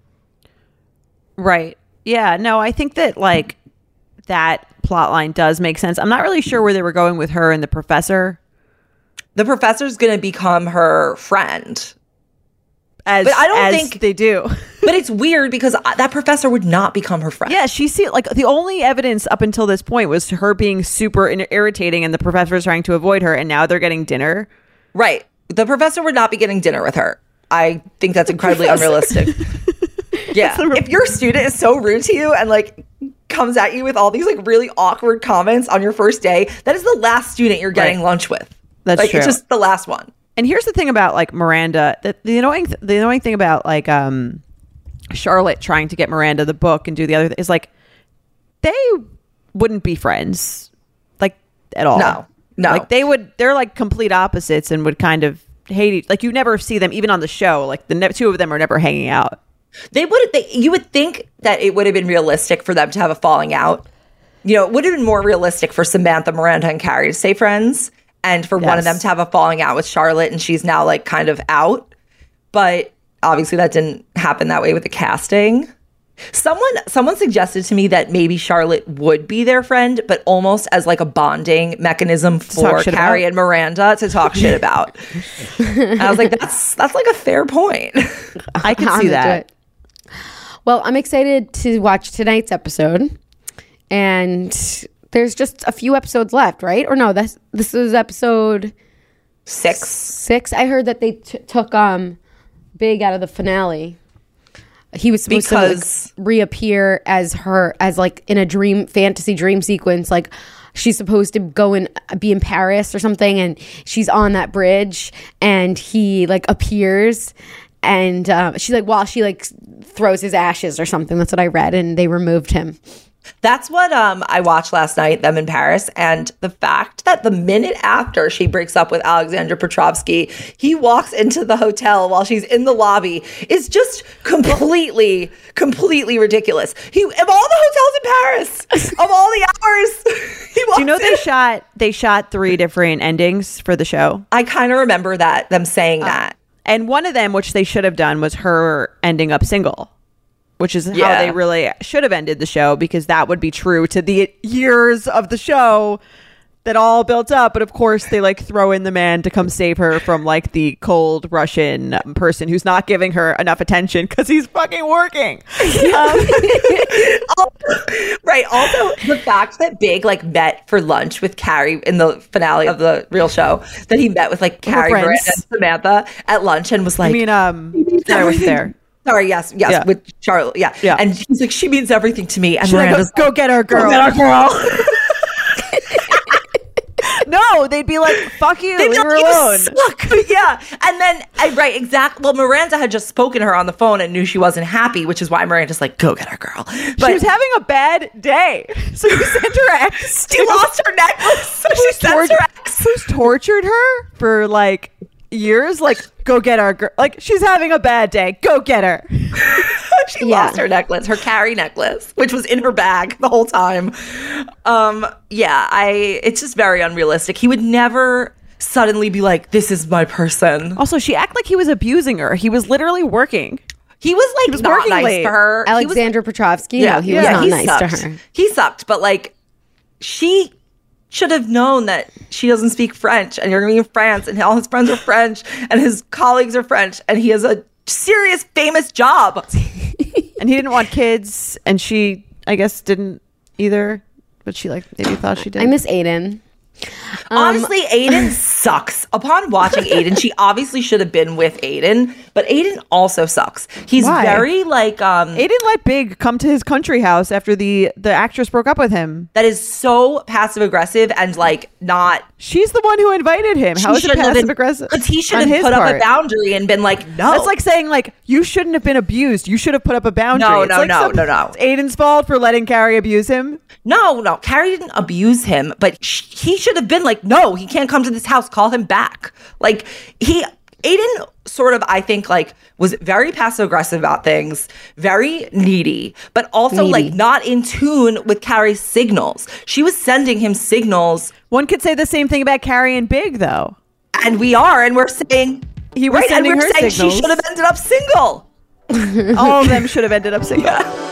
Speaker 4: Right. Yeah. No, I think that like that plot line does make sense. I'm not really sure where they were going with her and the professor.
Speaker 6: The professor's going to become her friend.
Speaker 4: As,
Speaker 6: But I don't
Speaker 4: as
Speaker 6: think-
Speaker 4: they do.
Speaker 6: But it's weird because that professor would not become her friend.
Speaker 4: Yeah, she see like the only evidence up until this point was her being super irritating and the professor's trying to avoid her, and now they're getting dinner.
Speaker 6: Right. The professor would not be getting dinner with her. I think that's incredibly unrealistic. Yeah. If your student is so rude to you and like comes at you with all these like really awkward comments on your first day, that is the last student you're getting lunch with.
Speaker 4: That's
Speaker 6: like,
Speaker 4: true.
Speaker 6: It's just the last one.
Speaker 4: And here's the thing about like Miranda, the annoying thing about like Charlotte trying to get Miranda the book and do the other is like they wouldn't be friends like at all.
Speaker 6: No.
Speaker 4: Like they're like complete opposites and would kind of hate like you never see them even on the show. Like the two of them are never hanging out.
Speaker 6: You would think that it would have been realistic for them to have a falling out. You know, it would have been more realistic for Samantha, Miranda, and Carrie to stay friends, and for one of them to have a falling out with Charlotte, and she's now like kind of out. But obviously that didn't happen that way with the casting. Someone suggested to me that maybe Charlotte would be their friend, but almost as like a bonding mechanism for Carrie and Miranda to talk shit about. And I was like, that's like a fair point.
Speaker 4: I can
Speaker 3: I'm
Speaker 4: see
Speaker 3: into
Speaker 4: that.
Speaker 3: it. Well, I'm excited to watch tonight's episode, and there's just a few episodes left, right? Or no, this is episode 6. I heard that they took Big out of the finale. He was supposed to like, reappear as like in a fantasy dream sequence, like she's supposed to go and be in Paris or something, and she's on that bridge, and he like appears, and she's like while she like throws his ashes or something. That's what I read, and they removed him.
Speaker 6: That's what I watched last night, them in Paris. And the fact that the minute after she breaks up with Alexander Petrovsky, he walks into the hotel while she's in the lobby is just completely ridiculous. Of all the hotels in Paris, of all the hours, he walks
Speaker 4: Do you know
Speaker 6: in.
Speaker 4: they shot 3 different endings for the show?
Speaker 6: I kind of remember them saying that.
Speaker 4: And one of them, which they should have done, was her ending up single, which is how they really should have ended the show, because that would be true to the years of the show that all built up, but of course they like throw in the man to come save her from like the cold Russian person who's not giving her enough attention because he's fucking working.
Speaker 6: Right. Also, the fact that Big like met for lunch with Carrie in the finale of the real show, that he met with like Carrie, Miranda, and Samantha at lunch and was like,
Speaker 4: I was there.
Speaker 6: Sorry, yes,
Speaker 4: Yeah.
Speaker 6: with Charlotte, yeah. And he's like, she means everything to me. And
Speaker 4: She's like,
Speaker 6: Miranda's
Speaker 4: go get her, girl.
Speaker 6: Go get her, girl.
Speaker 4: No, they'd be like, fuck you, leave her alone.
Speaker 6: Yeah. And then, right, exactly. Well, Miranda had just spoken to her on the phone and knew she wasn't happy, which is why Miranda's like, go get her, girl. But
Speaker 4: she was having a bad day. So he sent her ex.
Speaker 6: She lost her necklace. So she sent her ex.
Speaker 4: Who's tortured her for like years. Like, go get her girl. Like, she's having a bad day. Go get her.
Speaker 6: She lost her necklace, her Carrie necklace, which was in her bag the whole time. It's just very unrealistic. He would never suddenly be like, this is my person.
Speaker 4: Also, she acted like he was abusing her. He was literally working.
Speaker 6: He was like not nice to her.
Speaker 3: Alexandra Petrovsky, he was not nice
Speaker 6: sucked.
Speaker 3: to her.
Speaker 6: He sucked, but like she should have known that she doesn't speak French and you're gonna be in France and all his friends are French and his colleagues are French and he has a serious famous job.
Speaker 4: And he didn't want kids, and she, I guess, didn't either, but she like maybe thought she did.
Speaker 3: I miss Aiden.
Speaker 6: Honestly, Aiden sucks. Upon watching Aiden, she obviously should have been with Aiden, but Aiden also sucks. He's very like
Speaker 4: Aiden let Big come to his country house after the actress broke up with him.
Speaker 6: That is so passive aggressive and like not.
Speaker 4: She's the one who invited him. How is it passive aggressive?
Speaker 6: Because he should have put up a boundary and been like, no.
Speaker 4: That's like saying like you shouldn't have been abused. You should have put up a boundary.
Speaker 6: No.
Speaker 4: It's Aiden's fault for letting Carrie abuse him.
Speaker 6: No. Carrie didn't abuse him, but he should have been like, no, he can't come to this house. Call him back. Like Aiden sort of, I think, like was very passive aggressive about things, very needy, but also like not in tune with Carrie's signals. She was sending him signals.
Speaker 4: One could say the same thing about Carrie and Big, though.
Speaker 6: And we're saying
Speaker 4: he was sending her signals.
Speaker 6: She should have ended up single.
Speaker 4: All of them should have ended up single.
Speaker 6: Yeah.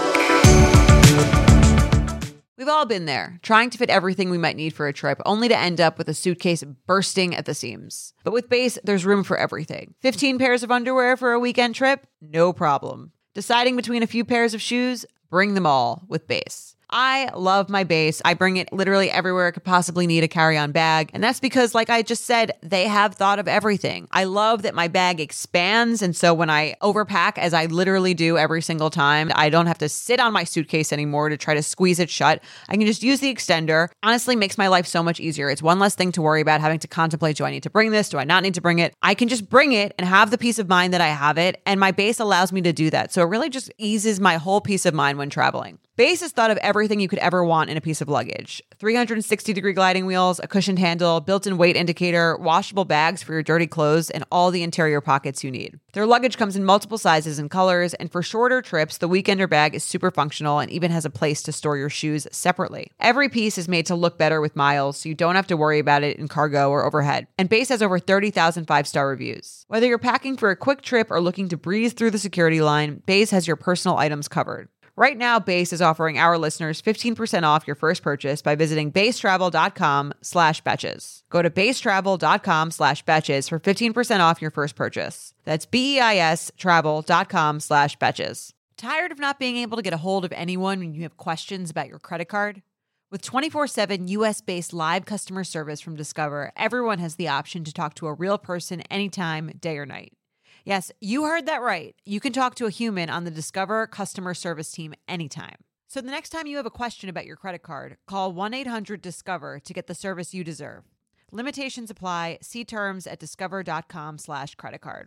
Speaker 7: We've all been there, trying to fit everything we might need for a trip, only to end up with a suitcase bursting at the seams. But with Base, there's room for everything. 15 pairs of underwear for a weekend trip? No problem. Deciding between a few pairs of shoes? Bring them all with Base. I love my Base. I bring it literally everywhere I could possibly need a carry-on bag. And that's because, like I just said, they have thought of everything. I love that my bag expands. And so when I overpack, as I literally do every single time, I don't have to sit on my suitcase anymore to try to squeeze it shut. I can just use the extender. Honestly, makes my life so much easier. It's one less thing to worry about having to contemplate, do I need to bring this? Do I not need to bring it? I can just bring it and have the peace of mind that I have it. And my Base allows me to do that. So it really just eases my whole peace of mind when traveling. Base has thought of everything you could ever want in a piece of luggage. 360-degree gliding wheels, a cushioned handle, built-in weight indicator, washable bags for your dirty clothes, and all the interior pockets you need. Their luggage comes in multiple sizes and colors, and for shorter trips, the Weekender bag is super functional and even has a place to store your shoes separately. Every piece is made to look better with miles, so you don't have to worry about it in cargo or overhead. And Base has over 30,000 five-star reviews. Whether you're packing for a quick trip or looking to breeze through the security line, Base has your personal items covered. Right now, Base is offering our listeners 15% off your first purchase by visiting basetravel.com/betches. Go to basetravel.com/betches for 15% off your first purchase. That's BEIS travel.com/betches. Tired of not being able to get a hold of anyone when you have questions about your credit card? With 24/7 US-based live customer service from Discover, everyone has the option to talk to a real person anytime, day or night. Yes, you heard that right. You can talk to a human on the Discover customer service team anytime. So the next time you have a question about your credit card, call 1-800-DISCOVER to get the service you deserve. Limitations apply. See terms at discover.com/creditcard.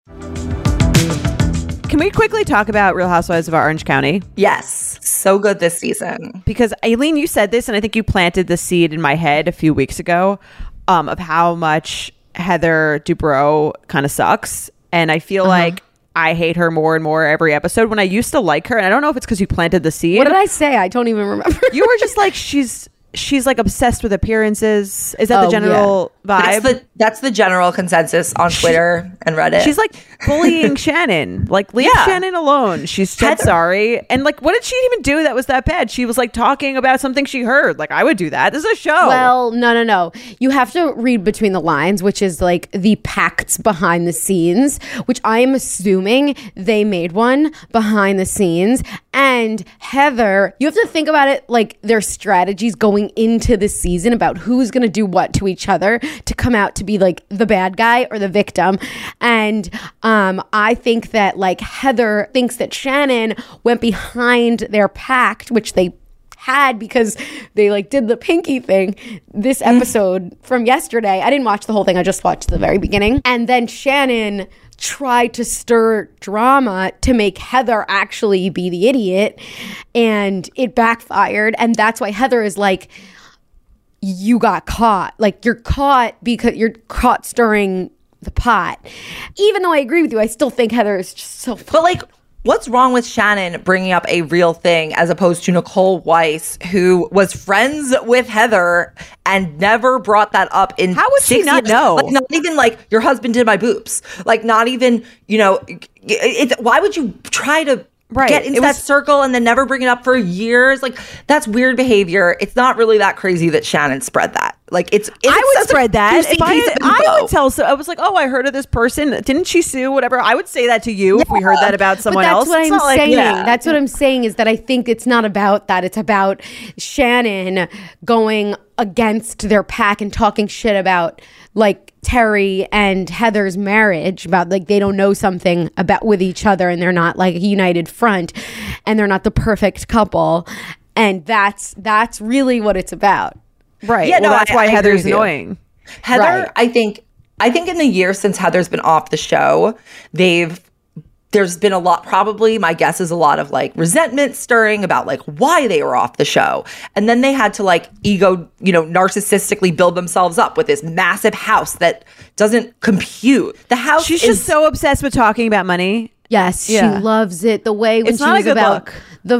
Speaker 4: Can we quickly talk about Real Housewives of Orange County?
Speaker 6: Yes. So good this season.
Speaker 4: Because Aileen, you said this, and I think you planted the seed in my head a few weeks ago of how much Heather Dubrow kind of sucks. And I feel like I hate her more and more every episode when I used to like her. And I don't know if it's because you planted the seed.
Speaker 3: What did I say? I don't even remember.
Speaker 4: You were just like, she's she's like obsessed with appearances. Is that the general vibe?
Speaker 6: That's the general consensus on Twitter and Reddit.
Speaker 4: She's like bullying Shannon. Like, leave Shannon alone. She's said sorry. And like, what did she even do that was that bad? She was like talking about something she heard. Like, I would do that. This is a show.
Speaker 3: Well, no. You have to read between the lines, which is like the pacts behind the scenes, which I am assuming they made one behind the scenes. And Heather, you have to think about it like their strategies going into the season about who's going to do what to each other to come out to be like the bad guy or the victim. And I think that like Heather thinks that Shannon went behind their pact, which they had because they like did the pinky thing this episode from yesterday. I didn't watch the whole thing. I just watched the very beginning. And then Shannon tried to stir drama to make Heather actually be the idiot, and it backfired. And that's why Heather is like, you got caught. Like, you're caught because you're caught stirring the pot. Even though I agree with you, I still think Heather is just so
Speaker 6: But like, what's wrong with Shannon bringing up a real thing as opposed to Nicole Weiss, who was friends with Heather and never brought that up in
Speaker 4: How would she
Speaker 6: 6
Speaker 4: not
Speaker 6: years?
Speaker 4: know?
Speaker 6: Like, not even like, your husband did my boobs. Like, not even, why would you try to get into that circle and then never bring it up for years? Like, that's weird behavior. It's not really that crazy that Shannon spread that. Like,
Speaker 4: I would spread that. If I would tell, so I was like, oh, I heard of this person. Didn't she sue? Whatever. I would say that to you if we heard that about someone else.
Speaker 3: That's what I'm saying. That's what I'm saying is that I think it's not about that. It's about Shannon going against their pack and talking shit about like Terry and Heather's marriage, about like they don't know something about with each other and they're not like a united front and they're not the perfect couple. And that's really what it's about.
Speaker 4: Right.
Speaker 6: Yeah,
Speaker 4: well,
Speaker 6: no,
Speaker 4: that's why Heather's annoying.
Speaker 6: Heather,
Speaker 3: Right.
Speaker 6: I think in the years since Heather's been off the show, there's been a lot, probably my guess is a lot of like resentment stirring about like why they were off the show. And then they had to like narcissistically build themselves up with this massive house that doesn't compute. The house
Speaker 4: She's just so obsessed with talking about money.
Speaker 3: Yes,
Speaker 4: Yeah.
Speaker 3: she loves it. The way when
Speaker 4: It's
Speaker 3: she
Speaker 4: not a
Speaker 3: was
Speaker 4: good
Speaker 3: about
Speaker 4: look.
Speaker 3: the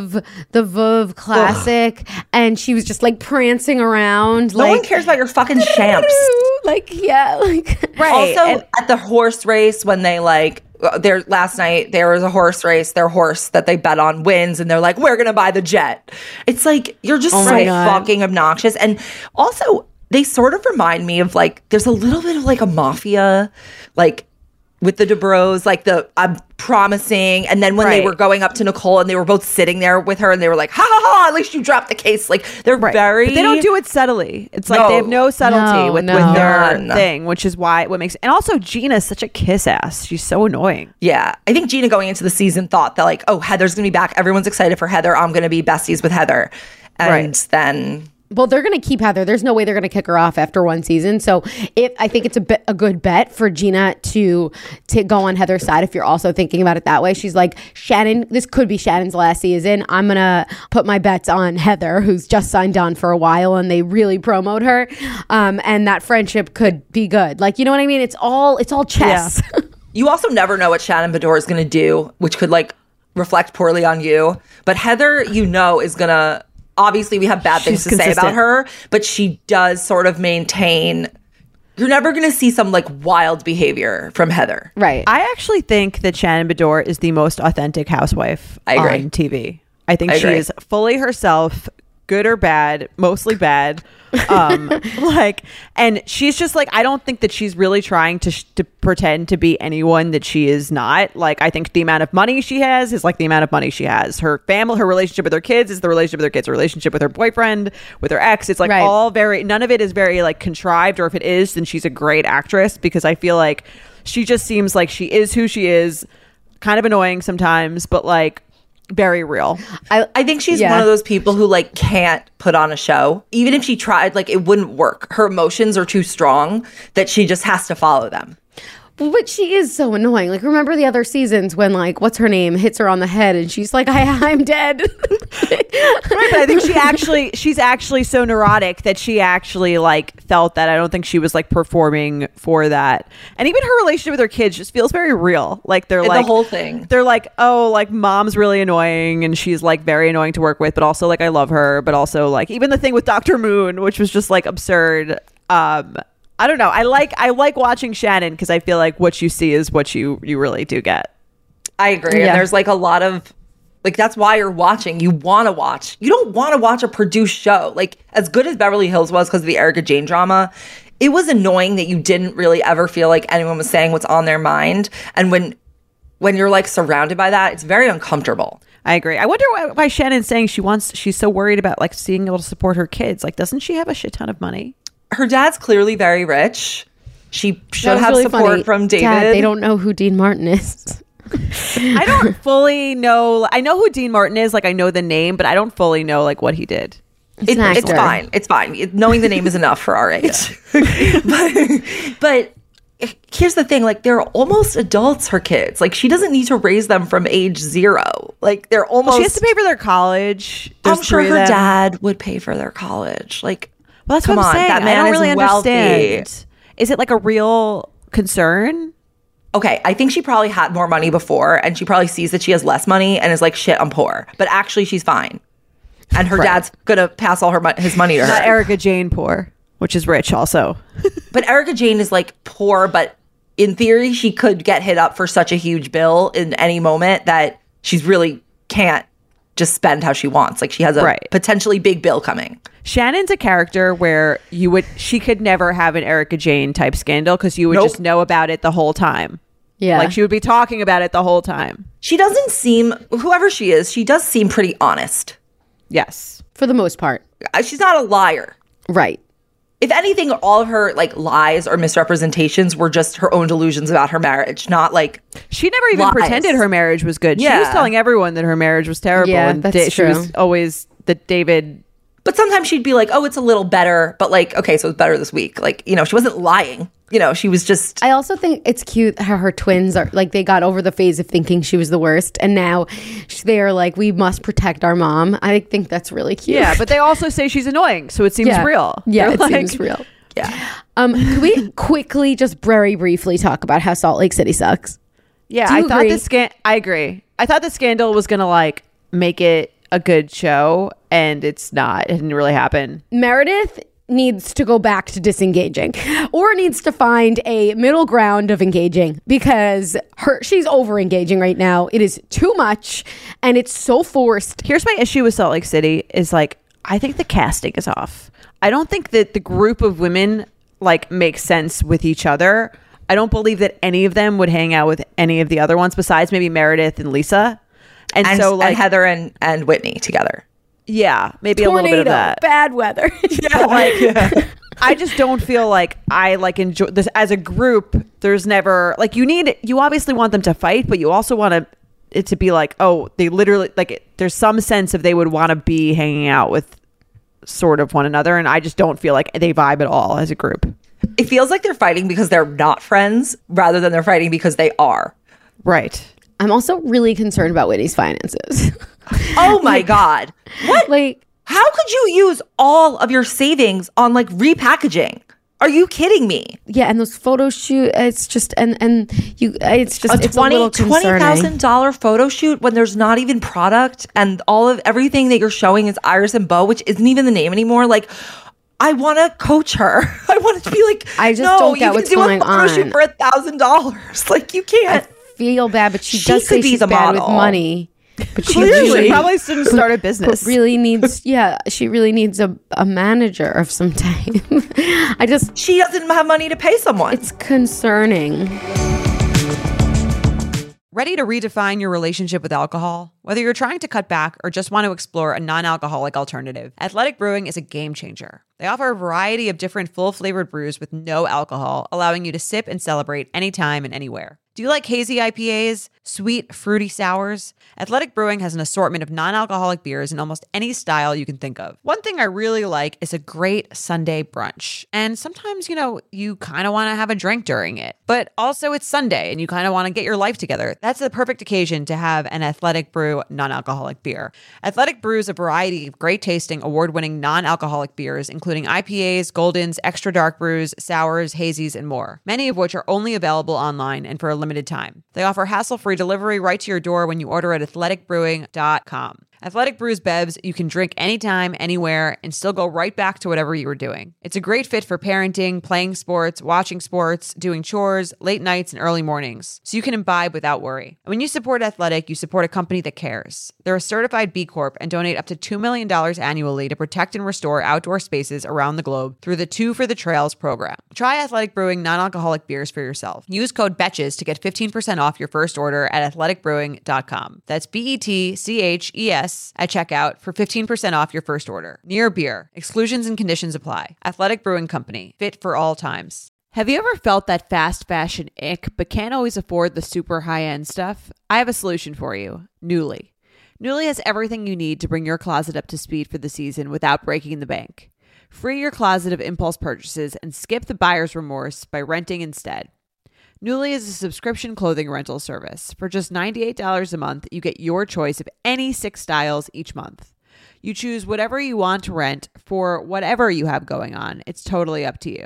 Speaker 3: Veuve classic, and she was just like prancing around.
Speaker 6: No
Speaker 3: like,
Speaker 6: one cares about your fucking champs.
Speaker 3: Like, yeah, like
Speaker 4: Right.
Speaker 6: Also, at the horse race, when they like, last night there was a horse race. Their horse that they bet on wins, and they're like, "We're gonna buy the jet." It's like, you're just so fucking obnoxious. And also, they sort of remind me of like, there's a little bit of like a mafia, like with the Dubrows, like I'm promising. And then when they were going up to Nicole and they were both sitting there with her and they were like, ha ha ha, at least you dropped the case. Like, they're very...
Speaker 4: But they don't do it subtly. It's like they have no subtlety with their thing, which is what makes... And also, Gina's such a kiss ass. She's so annoying.
Speaker 6: Yeah. I think Gina going into the season thought that like, oh, Heather's going to be back. Everyone's excited for Heather. I'm going to be besties with Heather. And then...
Speaker 3: Well, they're going to keep Heather. There's no way they're going to kick her off after one season. So I think it's a good bet for Gina to go on Heather's side if you're also thinking about it that way. She's like, Shannon, this could be Shannon's last season. I'm going to put my bets on Heather, who's just signed on for a while, and they really promote her. And that friendship could be good. Like, you know what I mean? It's all chess.
Speaker 4: Yeah.
Speaker 6: You also never know what Shannon Beador is going to do, which could like reflect poorly on you. But Heather, is going to... Obviously, we have bad things to say about her, but she does sort of maintain... You're never going to see some like wild behavior from Heather.
Speaker 3: Right.
Speaker 4: I actually think that Shannon Beador is the most authentic housewife on TV. I think she is fully herself, good or bad, mostly bad. And she's just like, I don't think that she's really trying to pretend to be anyone that she is not. Like, I think the amount of money she has is like the amount of money she has. Her family, her relationship with her kids is the relationship with her kids, her relationship with her boyfriend, with her ex. It's like all very, none of it is very like contrived, or if it is, then she's a great actress, because I feel like she just seems like she is who she is, kind of annoying sometimes, but like very real.
Speaker 6: I think she's one of those people who like can't put on a show. Even if she tried, like it wouldn't work. Her emotions are too strong that she just has to follow them.
Speaker 3: But she is so annoying. Like, remember the other seasons when, like, what's her name hits her on the head and she's like, I'm dead.
Speaker 4: Right, but I think she's actually so neurotic that she actually like felt that. I don't think she was like performing for that. And even her relationship with her kids just feels very real. Like they're like
Speaker 6: the whole thing.
Speaker 4: They're like, oh, like mom's really annoying and she's like very annoying to work with, but also like I love her, but also like even the thing with Dr. Moon, which was just like absurd. I don't know. I like watching Shannon because I feel like what you see is what you really do get.
Speaker 6: I agree.
Speaker 3: Yeah.
Speaker 6: And there's like a lot of like, that's why you're watching. You want to watch. You don't want to watch a produced show. Like, as good as Beverly Hills was because of the Erika Jayne drama, it was annoying that you didn't really ever feel like anyone was saying what's on their mind. And when you're like surrounded by that, it's very uncomfortable.
Speaker 4: I agree. I wonder why Shannon's saying she's so worried about like being able to support her kids. Like, doesn't she have a shit ton of money?
Speaker 6: Her dad's clearly very rich. She should
Speaker 3: That was
Speaker 6: have
Speaker 3: really
Speaker 6: support
Speaker 3: funny.
Speaker 6: from David.
Speaker 3: Dad, they don't know who Dean Martin is.
Speaker 4: I don't fully know. I know who Dean Martin is. Like, I know the name, but I don't fully know like what he did.
Speaker 3: It's an
Speaker 6: It's
Speaker 3: actor.
Speaker 6: fine. It's fine. Knowing the name is enough for our age. but here's the thing. Like, they're almost adults, her kids. Like, she doesn't need to raise them from age 0. Like, they're almost...
Speaker 4: She has to pay for their college.
Speaker 6: I'm
Speaker 4: There's
Speaker 6: sure
Speaker 4: 3 of
Speaker 6: her
Speaker 4: them.
Speaker 6: dad would pay for their college. Like,
Speaker 4: Well, that's
Speaker 6: come
Speaker 4: what I'm
Speaker 6: on,
Speaker 4: saying.
Speaker 6: that man
Speaker 4: I don't
Speaker 6: is
Speaker 4: really
Speaker 6: wealthy.
Speaker 4: understand. Is it like a real concern?
Speaker 6: Okay, I think she probably had more money before, and she probably sees that she has less money and is like, shit, I'm poor. But actually, she's fine. And her dad's gonna pass all his money to her.
Speaker 4: Not Erika Jayne poor, which is rich also.
Speaker 6: But Erika Jayne is like poor, but in theory, she could get hit up for such a huge bill in any moment that she's really can't just spend how she wants. Like, she has a potentially big bill coming.
Speaker 4: Shannon's a character where she could never have an Erika Jayne type scandal because you would just know about it the whole time.
Speaker 3: Yeah.
Speaker 4: Like, she would be talking about it the whole time.
Speaker 6: She doesn't seem, whoever she is, she does seem pretty honest.
Speaker 4: Yes.
Speaker 3: For the most part.
Speaker 6: She's not a liar.
Speaker 3: Right.
Speaker 6: If anything, all of her like lies or misrepresentations were just her own delusions about her marriage, not like
Speaker 4: she never even
Speaker 6: lies.
Speaker 4: pretended her marriage was good. She was
Speaker 6: Yeah.
Speaker 4: telling everyone that her marriage was terrible.
Speaker 3: Yeah,
Speaker 4: and
Speaker 3: that's
Speaker 4: she was
Speaker 3: true.
Speaker 4: always that David.
Speaker 6: But sometimes she'd be like, oh, it's a little better, but like, okay, so it's better this week. Like, you know, she wasn't lying. You know, she was just...
Speaker 3: I also think it's cute how her twins are like, they got over the phase of thinking she was the worst, and now they are like, we must protect our mom. I think that's really cute.
Speaker 4: Yeah, but they also say she's annoying, so it seems real.
Speaker 3: Yeah,
Speaker 4: They're
Speaker 3: it
Speaker 4: like-
Speaker 3: seems real.
Speaker 6: Yeah.
Speaker 3: Can we quickly just very briefly talk about how Salt Lake City sucks?
Speaker 4: Yeah,
Speaker 3: Do you
Speaker 4: I thought
Speaker 3: agree?
Speaker 4: I agree. I thought the scandal was gonna like make it a good show, and it's not. It didn't really happen.
Speaker 3: Meredith needs to go back to disengaging, or needs to find a middle ground of engaging, because she's over engaging right now. It is too much and it's so forced.
Speaker 4: Here's my issue with Salt Lake City is like, I think the casting is off. I don't think that the group of women like makes sense with each other. I don't believe that any of them would hang out with any of the other ones besides maybe Meredith and Lisa. And so like
Speaker 6: and Heather and Whitney together.
Speaker 4: yeah, maybe a little bit of that.
Speaker 3: Bad weather.
Speaker 4: I just don't feel like I like enjoy this as a group. There's never like you obviously want them to fight, but you also want it to be like, oh, they literally like there's some sense of they would want to be hanging out with sort of one another, and I just don't feel like they vibe at all as a group.
Speaker 6: It feels like they're fighting because they're not friends rather than they're fighting because they are.
Speaker 4: Right.
Speaker 3: I'm also really concerned about Whitney's finances.
Speaker 6: Oh my God. What?
Speaker 3: Like,
Speaker 6: How could you use all of your savings on like repackaging? Are you kidding me?
Speaker 3: yeah, and those photo shoot, it's just and you, it's just it's a
Speaker 6: $20,000
Speaker 3: little concerning.
Speaker 6: photo shoot when there's not even product and all of everything that you're showing is Iris and Beau, which isn't even the name anymore. Like, I want to coach her. I want it to be like,
Speaker 3: I just
Speaker 6: no,
Speaker 3: don't get
Speaker 6: you
Speaker 3: what's
Speaker 6: can do
Speaker 3: going
Speaker 6: a photo shoot
Speaker 3: on.
Speaker 6: for $1,000. Like, you can't.
Speaker 3: Feel bad, but she
Speaker 6: She
Speaker 3: does say
Speaker 6: could be
Speaker 3: she's
Speaker 6: the
Speaker 3: bad with
Speaker 6: model.
Speaker 3: money. But she
Speaker 4: Clearly,
Speaker 3: really,
Speaker 4: probably shouldn't start a business.
Speaker 3: but really needs, she really needs a manager of some type.
Speaker 6: She doesn't have money to pay someone.
Speaker 3: It's concerning.
Speaker 7: Ready to redefine your relationship with alcohol? Whether you're trying to cut back or just want to explore a non-alcoholic alternative, Athletic Brewing is a game changer. They offer a variety of different full-flavored brews with no alcohol, allowing you to sip and celebrate anytime and anywhere. Do you like hazy IPAs, sweet, fruity sours? Athletic Brewing has an assortment of non-alcoholic beers in almost any style you can think of. One thing I really like is a great Sunday brunch. And sometimes, you kind of want to have a drink during it. But also it's Sunday and you kind of want to get your life together. That's the perfect occasion to have an Athletic Brew non-alcoholic beer. Athletic brews a variety of great tasting, award-winning non-alcoholic beers, including IPAs, Goldens, extra dark brews, sours, hazies, and more. Many of which are only available online and for a limited time. They offer hassle-free delivery right to your door when you order at athleticbrewing.com. Athletic brews bevs you can drink anytime, anywhere, and still go right back to whatever you were doing. It's a great fit for parenting, playing sports, watching sports, doing chores, late nights, and early mornings, so you can imbibe without worry. And when you support Athletic, you support a company that cares. They're a certified B Corp and donate up to $2 million annually to protect and restore outdoor spaces around the globe through the Two for the Trails program. Try Athletic Brewing non-alcoholic beers for yourself. Use code BETCHES to get 15% off your first order at athleticbrewing.com. That's BETCHES at checkout for 15% off your first order. Near Beer. Exclusions and conditions apply. Athletic Brewing Company. Fit for all times. Have you ever felt that fast fashion ick but can't always afford the super high-end stuff? I have a solution for you. Nuuly. Nuuly has everything you need to bring your closet up to speed for the season without breaking the bank. Free your closet of impulse purchases and skip the buyer's remorse by renting instead. Nuuly is a subscription clothing rental service. For just $98 a month, you get your choice of any 6 styles each month. You choose whatever you want to rent for whatever you have going on. It's totally up to you.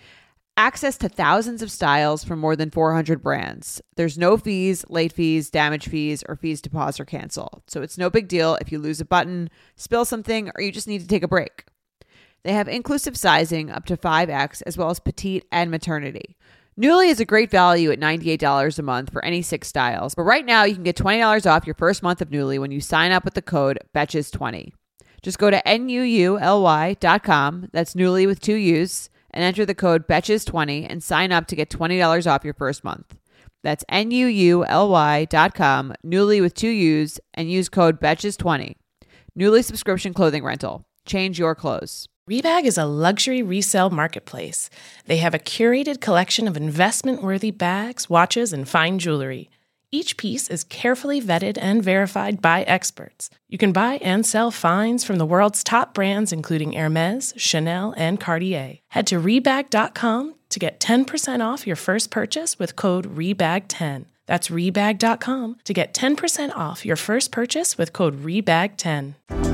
Speaker 7: Access to thousands of styles from more than 400 brands. There's no fees, late fees, damage fees, or fees to pause or cancel. So it's no big deal if you lose a button, spill something, or you just need to take a break. They have inclusive sizing up to 5X, as well as petite and maternity. Nuuly is a great value at $98 a month for any 6 styles, but right now you can get $20 off your first month of Nuuly when you sign up with the code BETCHES20. Just go to NUULY.com, that's Nuuly with 2 U's, and enter the code BETCHES20 and sign up to get $20 off your first month. That's NUULY.com, Nuuly with 2 U's, and use code BETCHES20. Nuuly subscription clothing rental. Change your clothes.
Speaker 8: Rebag is a luxury resale marketplace. They have a curated collection of investment-worthy bags, watches, and fine jewelry. Each piece is carefully vetted and verified by experts. You can buy and sell finds from the world's top brands, including Hermes, Chanel, and Cartier. Head to Rebag.com to get 10% off your first purchase with code REBAG10. That's Rebag.com to get 10% off your first purchase with code REBAG10.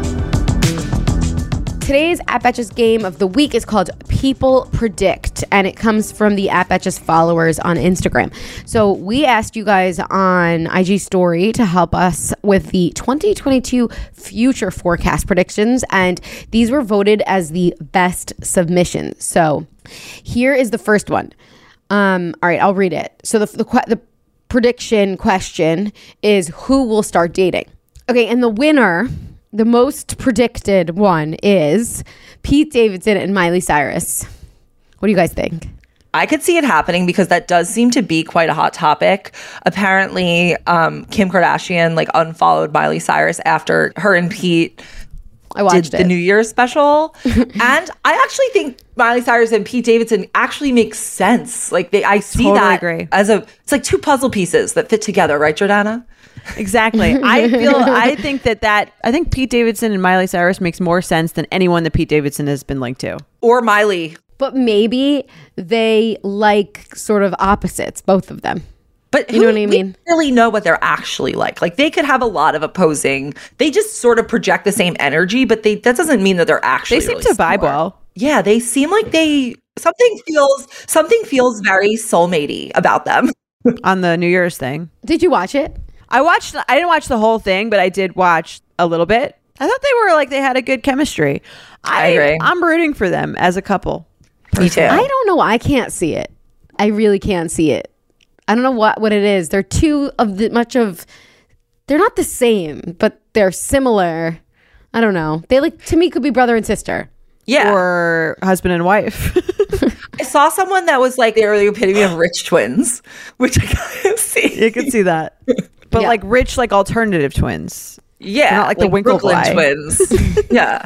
Speaker 3: Today's At Betches game of the week is called People Predict, and it comes from the At Betches followers on Instagram. So we asked you guys on IG Story to help us with the 2022 future forecast predictions, and these were voted as the best submissions. So here is the first one. All right, I'll read it. So the prediction question is, who will start dating? Okay, and the winner... The most predicted one is Pete Davidson and Miley Cyrus. What do you guys think?
Speaker 6: I could see it happening because that does seem to be quite a hot topic. Apparently, Kim Kardashian unfollowed Miley Cyrus after her and Pete did the New Year's special. And I actually think Miley Cyrus and Pete Davidson actually makes sense. I see
Speaker 4: totally
Speaker 6: that
Speaker 4: agree.
Speaker 6: as it's like 2 puzzle pieces that fit together, right, Jordana?
Speaker 4: Exactly. I think Pete Davidson and Miley Cyrus makes more sense than anyone that Pete Davidson has been linked to.
Speaker 6: Or Miley.
Speaker 3: But maybe they like sort of opposites, both of them.
Speaker 6: But
Speaker 3: you know what I mean?
Speaker 6: We really know what they're actually like. They could have a lot of opposing. They just sort of project the same energy, but that doesn't mean that they're actually.
Speaker 4: They seem to vibe well.
Speaker 6: Yeah, they seem like something feels very soulmatey about them.
Speaker 4: On the New Year's thing.
Speaker 3: Did you watch it?
Speaker 4: I didn't watch the whole thing, but I did watch a little bit. I thought they had a good chemistry.
Speaker 6: I agree.
Speaker 4: I'm rooting for them as a couple.
Speaker 6: Me too.
Speaker 3: I don't know. I can't see it. I really can't see it. I don't know what it is. They're they're not the same, but they're similar. I don't know. They to me could be brother and sister.
Speaker 6: Yeah.
Speaker 4: Or husband and wife.
Speaker 6: I saw someone that was they were the epitome of rich twins, which I kind of see.
Speaker 4: You can see that. But
Speaker 3: Yeah.
Speaker 4: like rich, like alternative twins.
Speaker 6: Yeah,
Speaker 4: They're not like the
Speaker 6: Brooklyn
Speaker 4: Winklevi.
Speaker 6: twins. Yeah.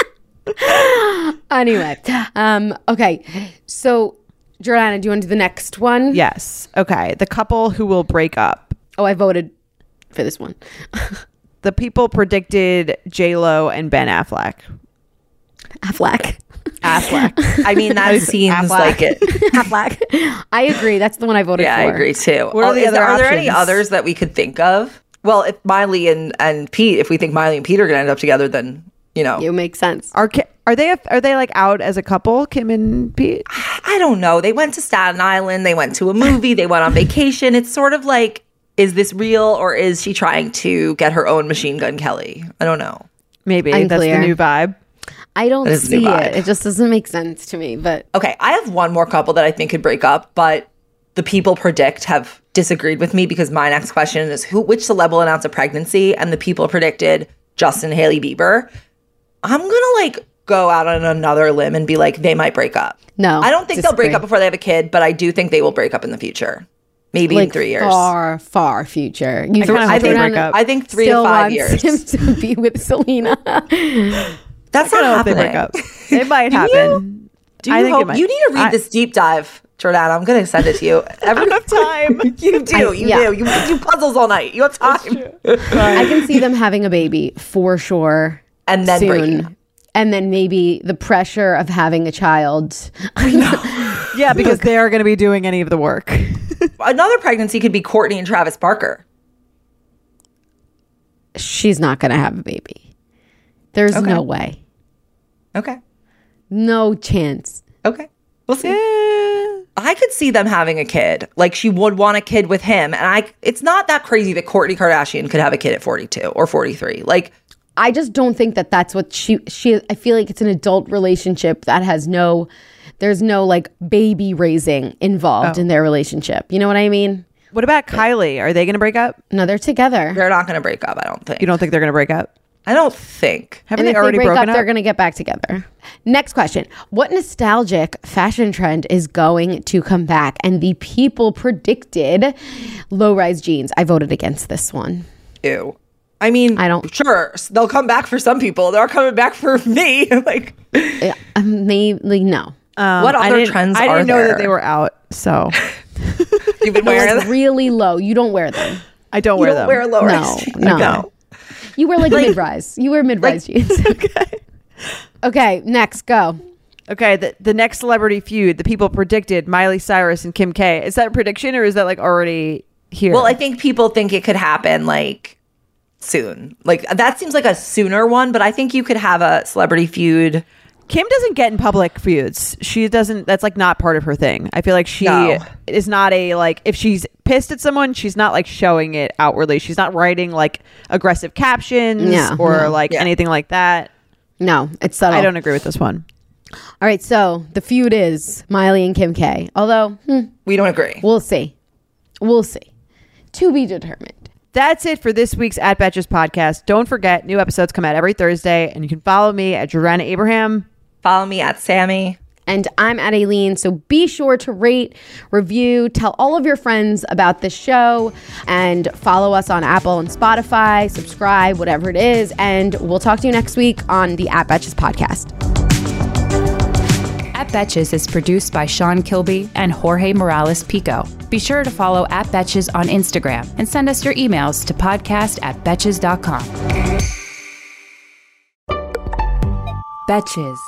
Speaker 3: Anyway, okay. So, Jordana, do you want to do the next one?
Speaker 4: Yes. Okay. The couple who will break up.
Speaker 3: Oh, I voted for this one.
Speaker 4: The people predicted J-Lo and Ben Affleck.
Speaker 3: Affleck.
Speaker 6: I mean, that seems like it.
Speaker 3: Affleck. I agree. That's the one I voted
Speaker 6: Yeah,
Speaker 3: for.
Speaker 6: I agree too.
Speaker 4: What are the other
Speaker 6: are there any
Speaker 4: options?
Speaker 6: others that we could think of? Well, if Miley and Pete, if we think Miley and Pete are going to end up together, then, you know.
Speaker 3: It makes sense.
Speaker 4: Are they like out as a couple, Kim and Pete?
Speaker 6: I don't know. They went to Staten Island. They went to a movie. They went on vacation. It's sort of like, is this real or is she trying to get her own Machine Gun Kelly? I don't know.
Speaker 4: Maybe
Speaker 3: Unclear.
Speaker 4: that's the new vibe.
Speaker 3: I don't
Speaker 6: That is the
Speaker 3: see
Speaker 6: vibe.
Speaker 3: it. It just doesn't make sense to me. But
Speaker 6: Okay, I have one more couple that I think could break up, but the people predict have disagreed with me because my next question is which celeb will announce a pregnancy, and the people predicted Justin and Hailey Bieber. I'm gonna like go out on another limb and be like they might break up.
Speaker 3: No,
Speaker 6: I don't think they'll break
Speaker 3: disagree.
Speaker 6: up before they have a kid, but I do think they will break up in the future. Maybe in 3 years.
Speaker 3: Far future. You
Speaker 4: kinda hope they break up.
Speaker 6: I think 3 to
Speaker 3: still
Speaker 6: 5
Speaker 3: wants
Speaker 6: years.
Speaker 3: him to be with Selena.
Speaker 6: That's
Speaker 4: I
Speaker 6: not
Speaker 4: don't know if they
Speaker 6: happening.
Speaker 4: break up. It might happen.
Speaker 6: Do
Speaker 4: I
Speaker 6: you
Speaker 4: think it
Speaker 6: hope
Speaker 4: might.
Speaker 6: you need to read this deep dive, Jordana? I'm going to send it to you. Every
Speaker 4: time.
Speaker 6: you do.
Speaker 3: yeah.
Speaker 6: You do puzzles all night. You have time.
Speaker 3: I can see them having a baby for sure.
Speaker 6: And then breaking up.
Speaker 3: soon. And then maybe the pressure of having a child.
Speaker 4: Yeah, because they are going to be doing any of the work.
Speaker 6: Another pregnancy could be Courtney and Travis Barker.
Speaker 3: She's not going to have a baby. There's no way.
Speaker 6: Okay.
Speaker 3: No chance.
Speaker 6: Okay. We'll see. I could see them having a kid. Like she would want a kid with him. And it's not that crazy that Kourtney Kardashian could have a kid at 42 or 43. Like,
Speaker 3: I just don't think that that's what she I feel like it's an adult relationship that has there's no like baby raising involved in their relationship. You know what I mean?
Speaker 4: What about Kylie? Are they going to break up?
Speaker 3: No, they're together.
Speaker 6: they're not going to break up, I don't think.
Speaker 4: You don't think they're going to break up?
Speaker 6: I don't think.
Speaker 4: Haven't
Speaker 3: And
Speaker 4: they
Speaker 3: if
Speaker 4: already
Speaker 3: they break
Speaker 4: broken
Speaker 3: up, they're going to get back together. Next question. What nostalgic fashion trend is going to come back? And the people predicted low-rise jeans. I voted against this one.
Speaker 6: Ew. I mean,
Speaker 3: I don't-
Speaker 6: Sure, they'll come back for some people. They're coming back for me. Like,
Speaker 3: Maybe no.
Speaker 6: what other trends
Speaker 4: I
Speaker 6: are
Speaker 4: didn't know
Speaker 6: there?
Speaker 4: that they were out, so
Speaker 6: You've been
Speaker 3: They're
Speaker 6: wearing
Speaker 3: like
Speaker 6: them.
Speaker 3: really low. You don't wear them.
Speaker 4: I don't
Speaker 6: You
Speaker 4: wear
Speaker 6: don't
Speaker 4: them.
Speaker 6: wear low
Speaker 3: No,
Speaker 6: rise jeans.
Speaker 3: no.
Speaker 6: No.
Speaker 3: You wear like mid-rise. You wear mid-rise jeans. Okay, next, go.
Speaker 4: Okay, the next celebrity feud, the people predicted Miley Cyrus and Kim K. Is that a prediction or is that like already here?
Speaker 6: Well, I think people think it could happen like soon. Like that seems like a sooner one, but I think you could have a celebrity feud.
Speaker 4: Kim doesn't get in public feuds. She doesn't. That's like not part of her thing. I feel like she
Speaker 6: No.
Speaker 4: is not a like. If she's pissed at someone, she's not like showing it outwardly. She's not writing like aggressive captions or like anything like that.
Speaker 3: No, it's subtle.
Speaker 4: I don't agree with this one.
Speaker 3: All right, so the feud is Miley and Kim K. Although,
Speaker 6: We don't agree.
Speaker 3: we'll see. We'll see. To be determined.
Speaker 4: That's it for this week's At Betches podcast. Don't forget, new episodes come out every Thursday, and you can follow me at Jordana Abraham.
Speaker 6: Follow me at Sammy.
Speaker 3: And I'm at Aileen, so be sure to rate, review, tell all of your friends about the show, and follow us on Apple and Spotify, subscribe, whatever it is. And we'll talk to you next week on the At Betches podcast.
Speaker 1: At Betches is produced by Sean Kilby and Jorge Morales Pico. Be sure to follow At Betches on Instagram and send us your emails to podcast@betches.com. Betches.